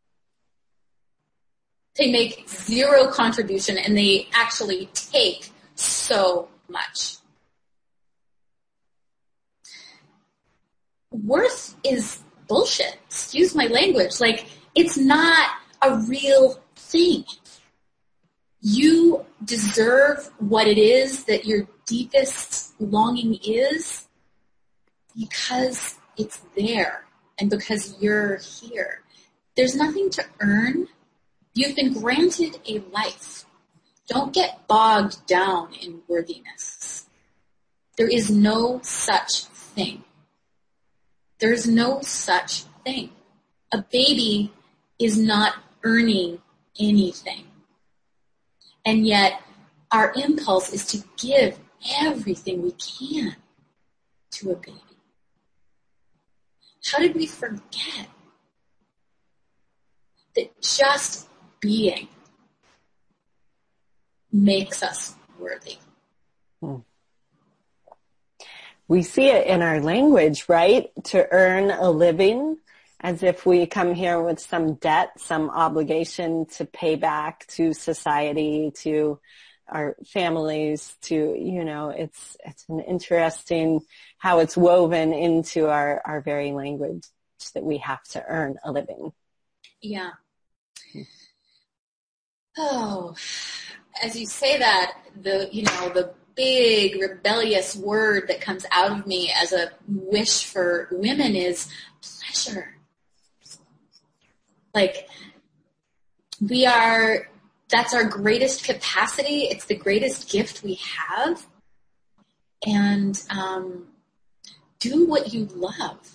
They make zero contribution, and they actually take so much. Worth is bullshit. Excuse my language. Like, it's not a real thing. You deserve what it is that your deepest longing is because it's there and because you're here. There's nothing to earn. You've been granted a life. Don't get bogged down in worthiness. There is no such thing. There is no such thing. A baby is not earning anything. And yet, our impulse is to give everything we can to a baby. How did we forget that just being makes us worthy? Hmm. We see it in our language, right? To earn a living, as if we come here with some debt, some obligation to pay back to society, to our families, to, you know, it's, it's an interesting how it's woven into our, our very language that we have to earn a living. Yeah. Oh, as you say that, the, you know, the big rebellious word that comes out of me as a wish for women is pleasure. Like, we are, that's our greatest capacity. It's the greatest gift we have. And um, do what you love.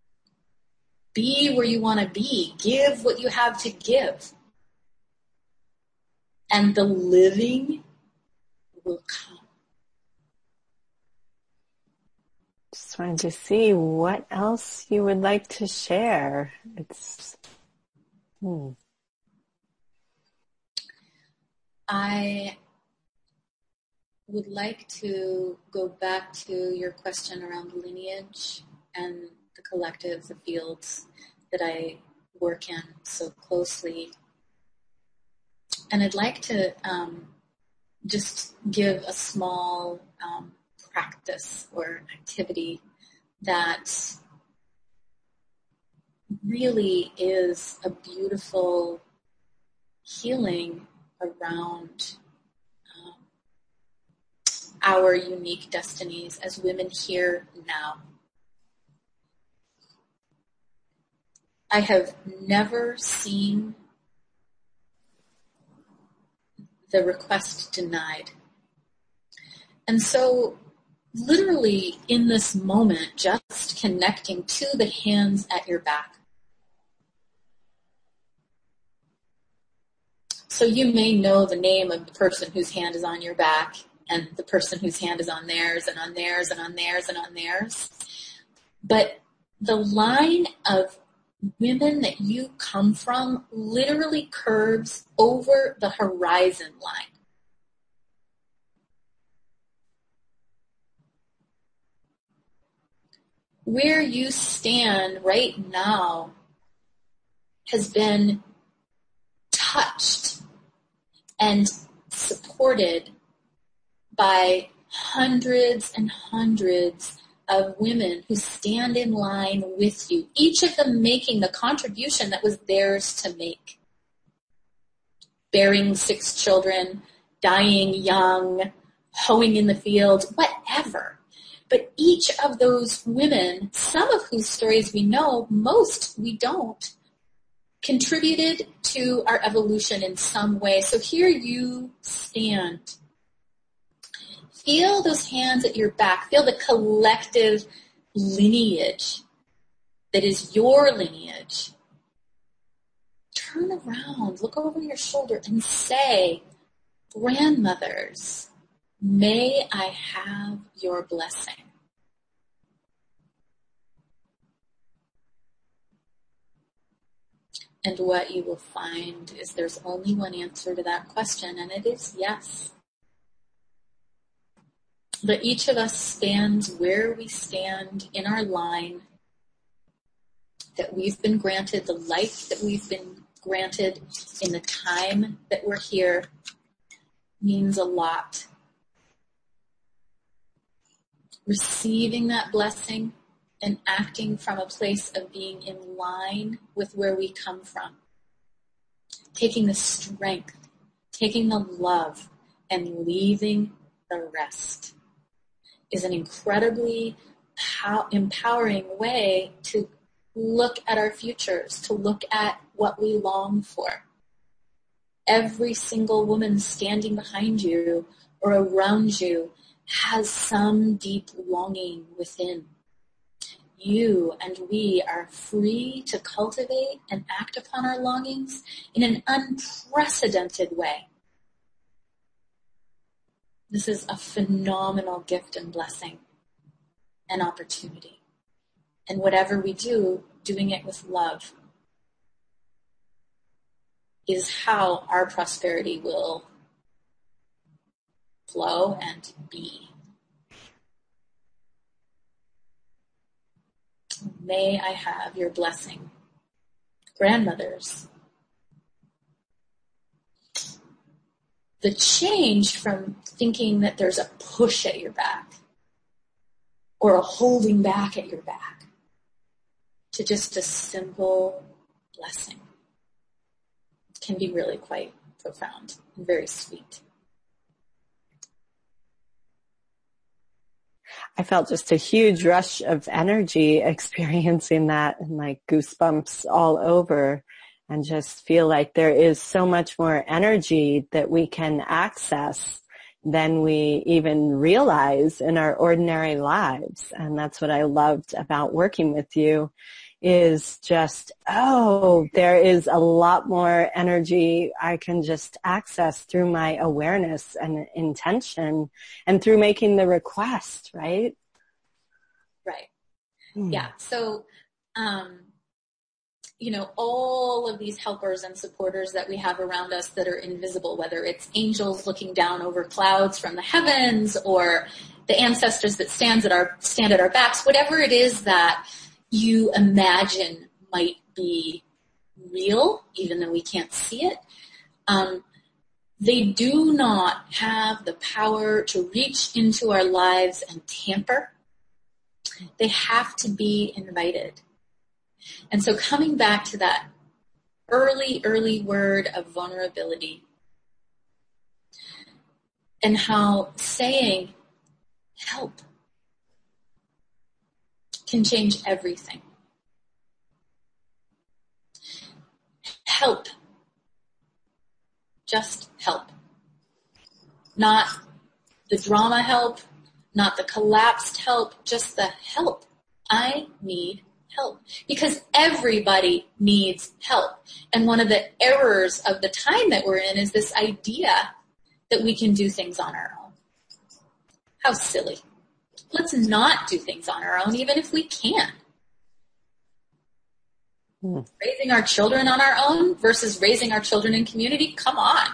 Be where you want to be. Give what you have to give. And the living will come. Just wanted to see what else you would like to share. It's... Hmm. I would like to go back to your question around lineage and the collective, the fields that I work in so closely. And I'd like to um, just give a small um, practice or activity that really is a beautiful healing around um, our unique destinies as women here now. I have never seen the request denied. And so literally in this moment, just connecting to the hands at your back. So you may know the name of the person whose hand is on your back and the person whose hand is on theirs and on theirs and on theirs and on theirs. But the line of women that you come from literally curves over the horizon line. Where you stand right now has been touched and supported by hundreds and hundreds of women who stand in line with you, each of them making the contribution that was theirs to make. Bearing six children, dying young, hoeing in the field, whatever. But each of those women, some of whose stories we know, most we don't, contributed to our evolution in some way. So here you stand. Feel those hands at your back. Feel the collective lineage that is your lineage. Turn around, look over your shoulder and say, grandmothers, may I have your blessing. And what you will find is there's only one answer to that question, and it is yes. But each of us stands where we stand in our line, that we've been granted, the life that we've been granted in the time that we're here means a lot. Receiving that blessing and acting from a place of being in line with where we come from. Taking the strength, taking the love, and leaving the rest is an incredibly pow- empowering way to look at our futures, to look at what we long for. Every single woman standing behind you or around you has some deep longing within. You and we are free to cultivate and act upon our longings in an unprecedented way. This is a phenomenal gift and blessing and opportunity. And whatever we do, doing it with love is how our prosperity will flow and be. May I have your blessing. Grandmothers, the change from thinking that there's a push at your back or a holding back at your back to just a simple blessing can be really quite profound and very sweet. I felt just a huge rush of energy experiencing that, and like goosebumps all over, and just feel like there is so much more energy that we can access than we even realize in our ordinary lives. And that's what I loved about working with you, is just, oh, there is a lot more energy I can just access through my awareness and intention and through making the request, right? Right. Mm. Yeah. So, um, you know, all of these helpers and supporters that we have around us that are invisible, whether it's angels looking down over clouds from the heavens or the ancestors that stands at our, stand at our backs, whatever it is that you imagine might be real, even though we can't see it, um, they do not have the power to reach into our lives and tamper. They have to be invited. And so coming back to that early, early word of vulnerability and how saying help can change everything. Help. Just help. Not the drama help, not the collapsed help, just the help. I need help. Because everybody needs help. And one of the errors of the time that we're in is this idea that we can do things on our own. How silly. Let's not do things on our own, even if we can. Hmm. Raising our children on our own versus raising our children in community, come on.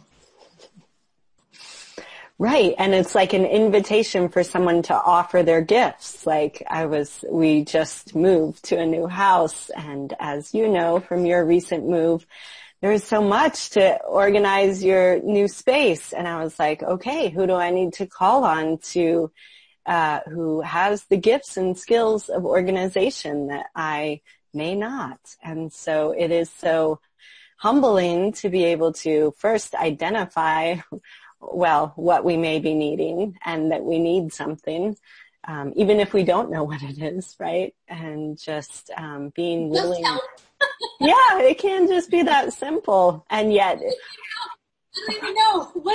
Right. And it's like an invitation for someone to offer their gifts. Like I was, we just moved to a new house. And as you know from your recent move, there is so much to organize your new space. And I was like, okay, who do I need to call on to, uh, who has the gifts and skills of organization that I may not? And so it is so humbling to be able to first identify well, what we may be needing and that we need something, um, even if we don't know what it is, right? And just um, being willing. Yeah, it can just be that simple. And yet. I don't even know what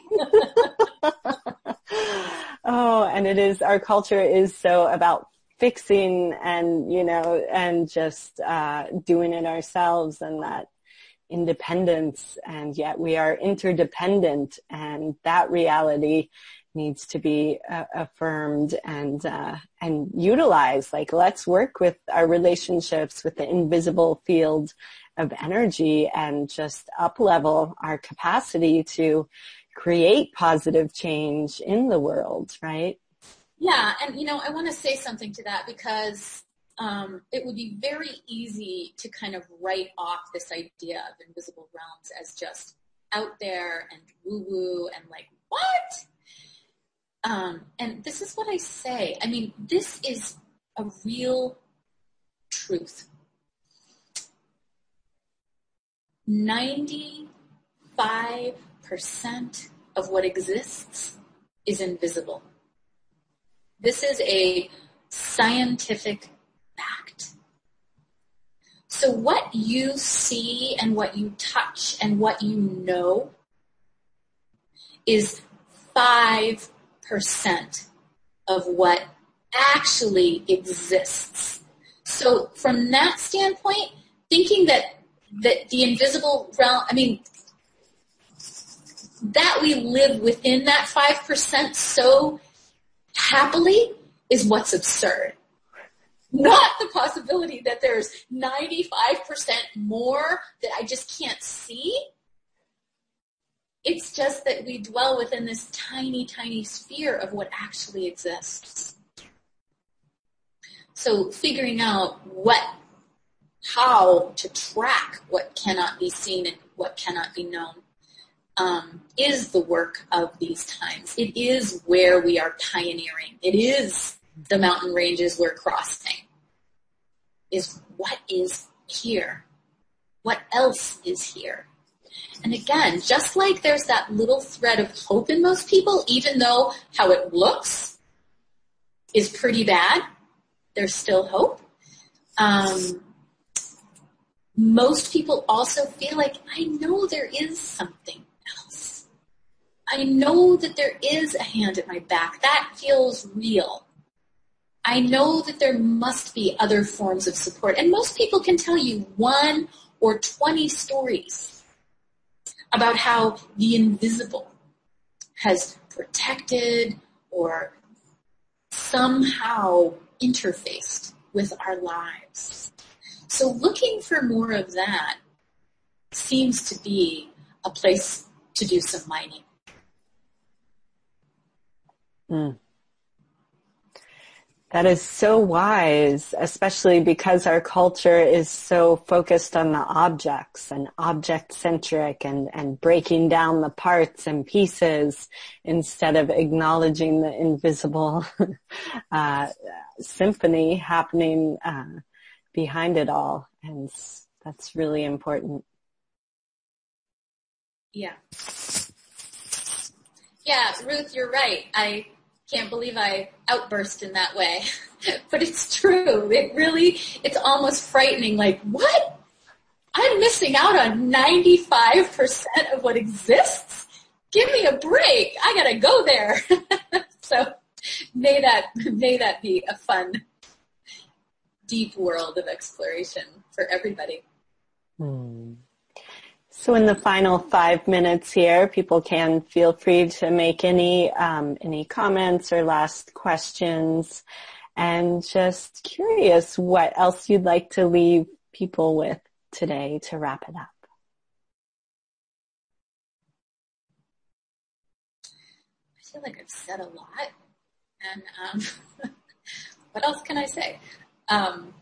it is. Oh, and it is, our culture is so about fixing and, you know, and just uh, doing it ourselves and that independence, and yet we are interdependent, and that reality needs to be uh, affirmed and uh, and utilized. Like, let's work with our relationships with the invisible field of energy and just up-level our capacity to create positive change in the world, right? Yeah, and you know, I want to say something to that because Um, it would be very easy to kind of write off this idea of invisible realms as just out there and woo-woo and like, what? Um, and this is what I say. I mean, this is a real truth. ninety-five percent of what exists is invisible. This is a scientific fact. So what you see and what you touch and what you know is five percent of what actually exists. So from that standpoint, thinking that, that the invisible realm, I mean, that we live within that five percent so happily is what's absurd. Not the possibility that there's ninety-five percent more that I just can't see. It's just that we dwell within this tiny, tiny sphere of what actually exists. So figuring out what, how to track what cannot be seen and what cannot be known um, is the work of these times. It is where we are pioneering. It is the mountain ranges we're crossing, is what is here. What else is here? And again, just like there's that little thread of hope in most people, even though how it looks is pretty bad, there's still hope. Um, most people also feel like, I know there is something else. I know that there is a hand at my back. That feels real. I know that there must be other forms of support. And most people can tell you one or twenty stories about how the invisible has protected or somehow interfaced with our lives. So looking for more of that seems to be a place to do some mining. Mm. That is so wise, especially because our culture is so focused on the objects and object-centric and, and breaking down the parts and pieces instead of acknowledging the invisible uh, symphony happening uh, behind it all. And that's really important. Yeah. Yeah, Ruth, you're right. I can't believe I outburst in that way, but it's true. It really, it's almost frightening. Like, what? I'm missing out on ninety-five percent of what exists? Give me a break. I gotta go there. So may that, may that be a fun, deep world of exploration for everybody. Hmm. So in the final five minutes here, people can feel free to make any um, any comments or last questions, and just curious what else you'd like to leave people with today to wrap it up. I feel like I've said a lot, and um, what else can I say? Um,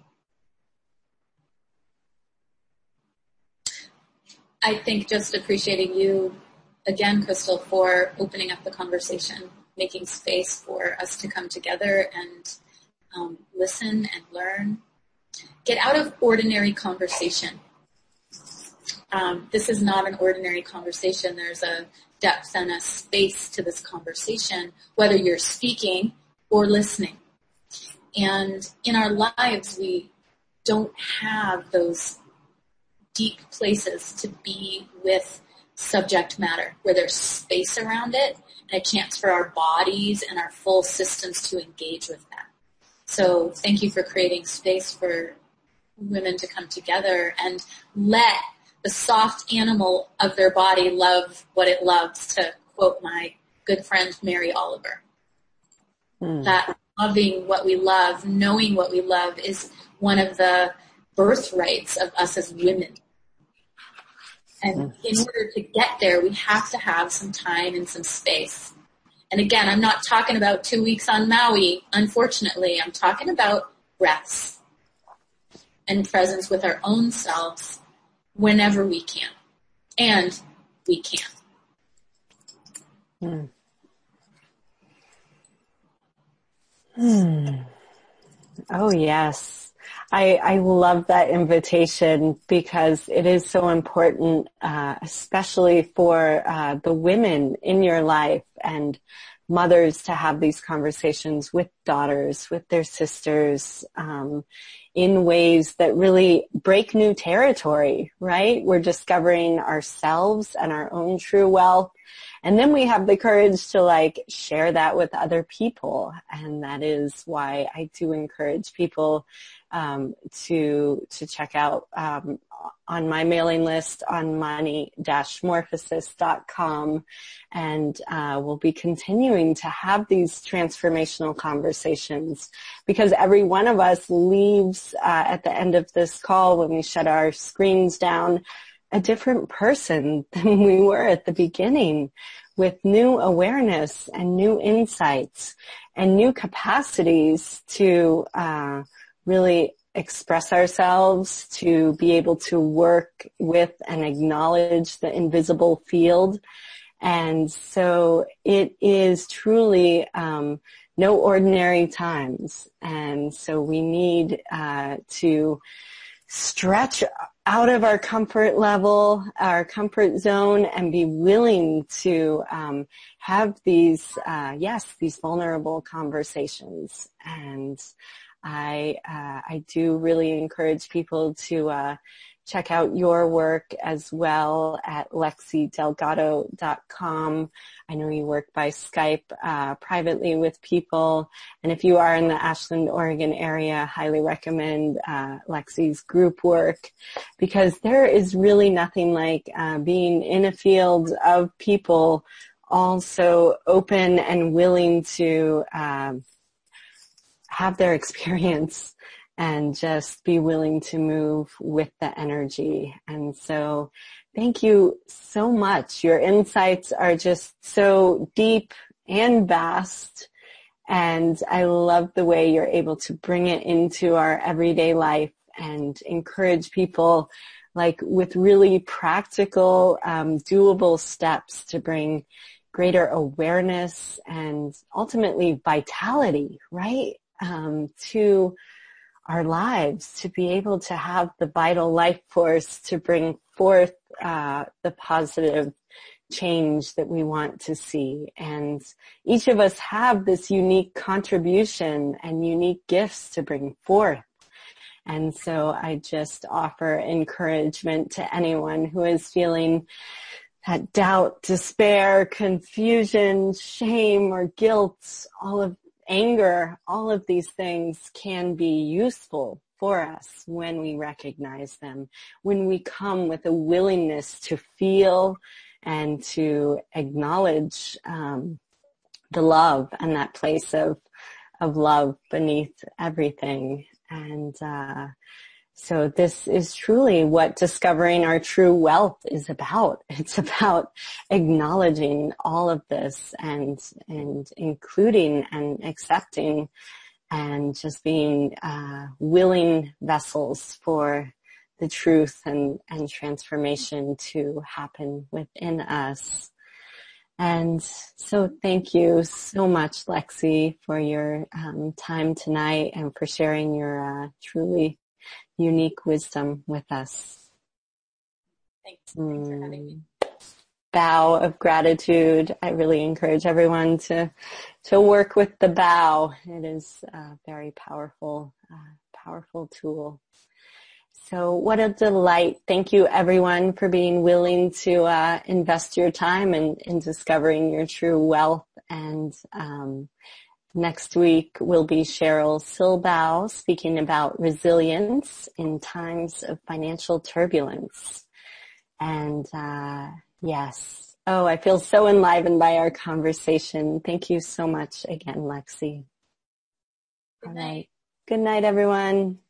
I think just appreciating you again, Crystal, for opening up the conversation, making space for us to come together and um, listen and learn. Get out of ordinary conversation. Um, this is not an ordinary conversation. There's a depth and a space to this conversation, whether you're speaking or listening. And in our lives, we don't have those deep places to be with subject matter, where there's space around it and a chance for our bodies and our full systems to engage with that. So thank you for creating space for women to come together and let the soft animal of their body love what it loves, to quote my good friend Mary Oliver. Mm. That loving what we love, knowing what we love, is one of the birthrights of us as women. And in order to get there, we have to have some time and some space. And again, I'm not talking about two weeks on Maui, unfortunately. I'm talking about breaths and presence with our own selves whenever we can. And we can. Hmm. Hmm. Oh, yes. I, I love that invitation because it is so important, uh, especially for uh, the women in your life and mothers, to have these conversations with daughters, with their sisters, um, in ways that really break new territory, right? We're discovering ourselves and our own true wealth. And then we have the courage to like share that with other people. And that is why I do encourage people um, to to check out um, on my mailing list on money dash morphosis dot com. And uh, we'll be continuing to have these transformational conversations, because every one of us leaves uh, at the end of this call, when we shut our screens down, a different person than we were at the beginning, with new awareness and new insights and new capacities to uh, really express ourselves, to be able to work with and acknowledge the invisible field. And so it is truly um, no ordinary times. And so we need uh, to stretch out of our comfort level, our comfort zone, and be willing to um, have these, uh, yes, these vulnerable conversations. And I, uh, I do really encourage people to uh, check out your work as well at lexi delgado dot com. I know you work by Skype uh, privately with people. And if you are in the Ashland, Oregon area, I highly recommend uh, Lexi's group work, because there is really nothing like uh, being in a field of people also open and willing to um, have their experience and just be willing to move with the energy. And so thank you so much. Your insights are just so deep and vast. And I love the way you're able to bring it into our everyday life and encourage people like with really practical, um, doable steps to bring greater awareness and ultimately vitality, right? Um, to our lives, to be able to have the vital life force to bring forth, uh, the positive change that we want to see. And each of us have this unique contribution and unique gifts to bring forth. And so I just offer encouragement to anyone who is feeling that doubt, despair, confusion, shame, or guilt, all of anger, all of these things can be useful for us when we recognize them, when we come with a willingness to feel and to acknowledge um, the love and that place of of love beneath everything. And uh, so this is truly what discovering our true wealth is about. It's about acknowledging all of this and and including and accepting and just being uh, willing vessels for the truth and, and transformation to happen within us. And so thank you so much, Lexi, for your um, time tonight and for sharing your uh, truly unique wisdom with us. Thanks. Thanks for having me. Bow of gratitude. I really encourage everyone to to work with the bow. It is a very powerful, uh, powerful tool. So what a delight. Thank you everyone for being willing to uh, invest your time in, in discovering your true wealth. And um, next week will be Cheryl Silbow speaking about resilience in times of financial turbulence. And uh, yes. Oh, I feel so enlivened by our conversation. Thank you so much again, Lexi. Good All night. right. Good night, everyone.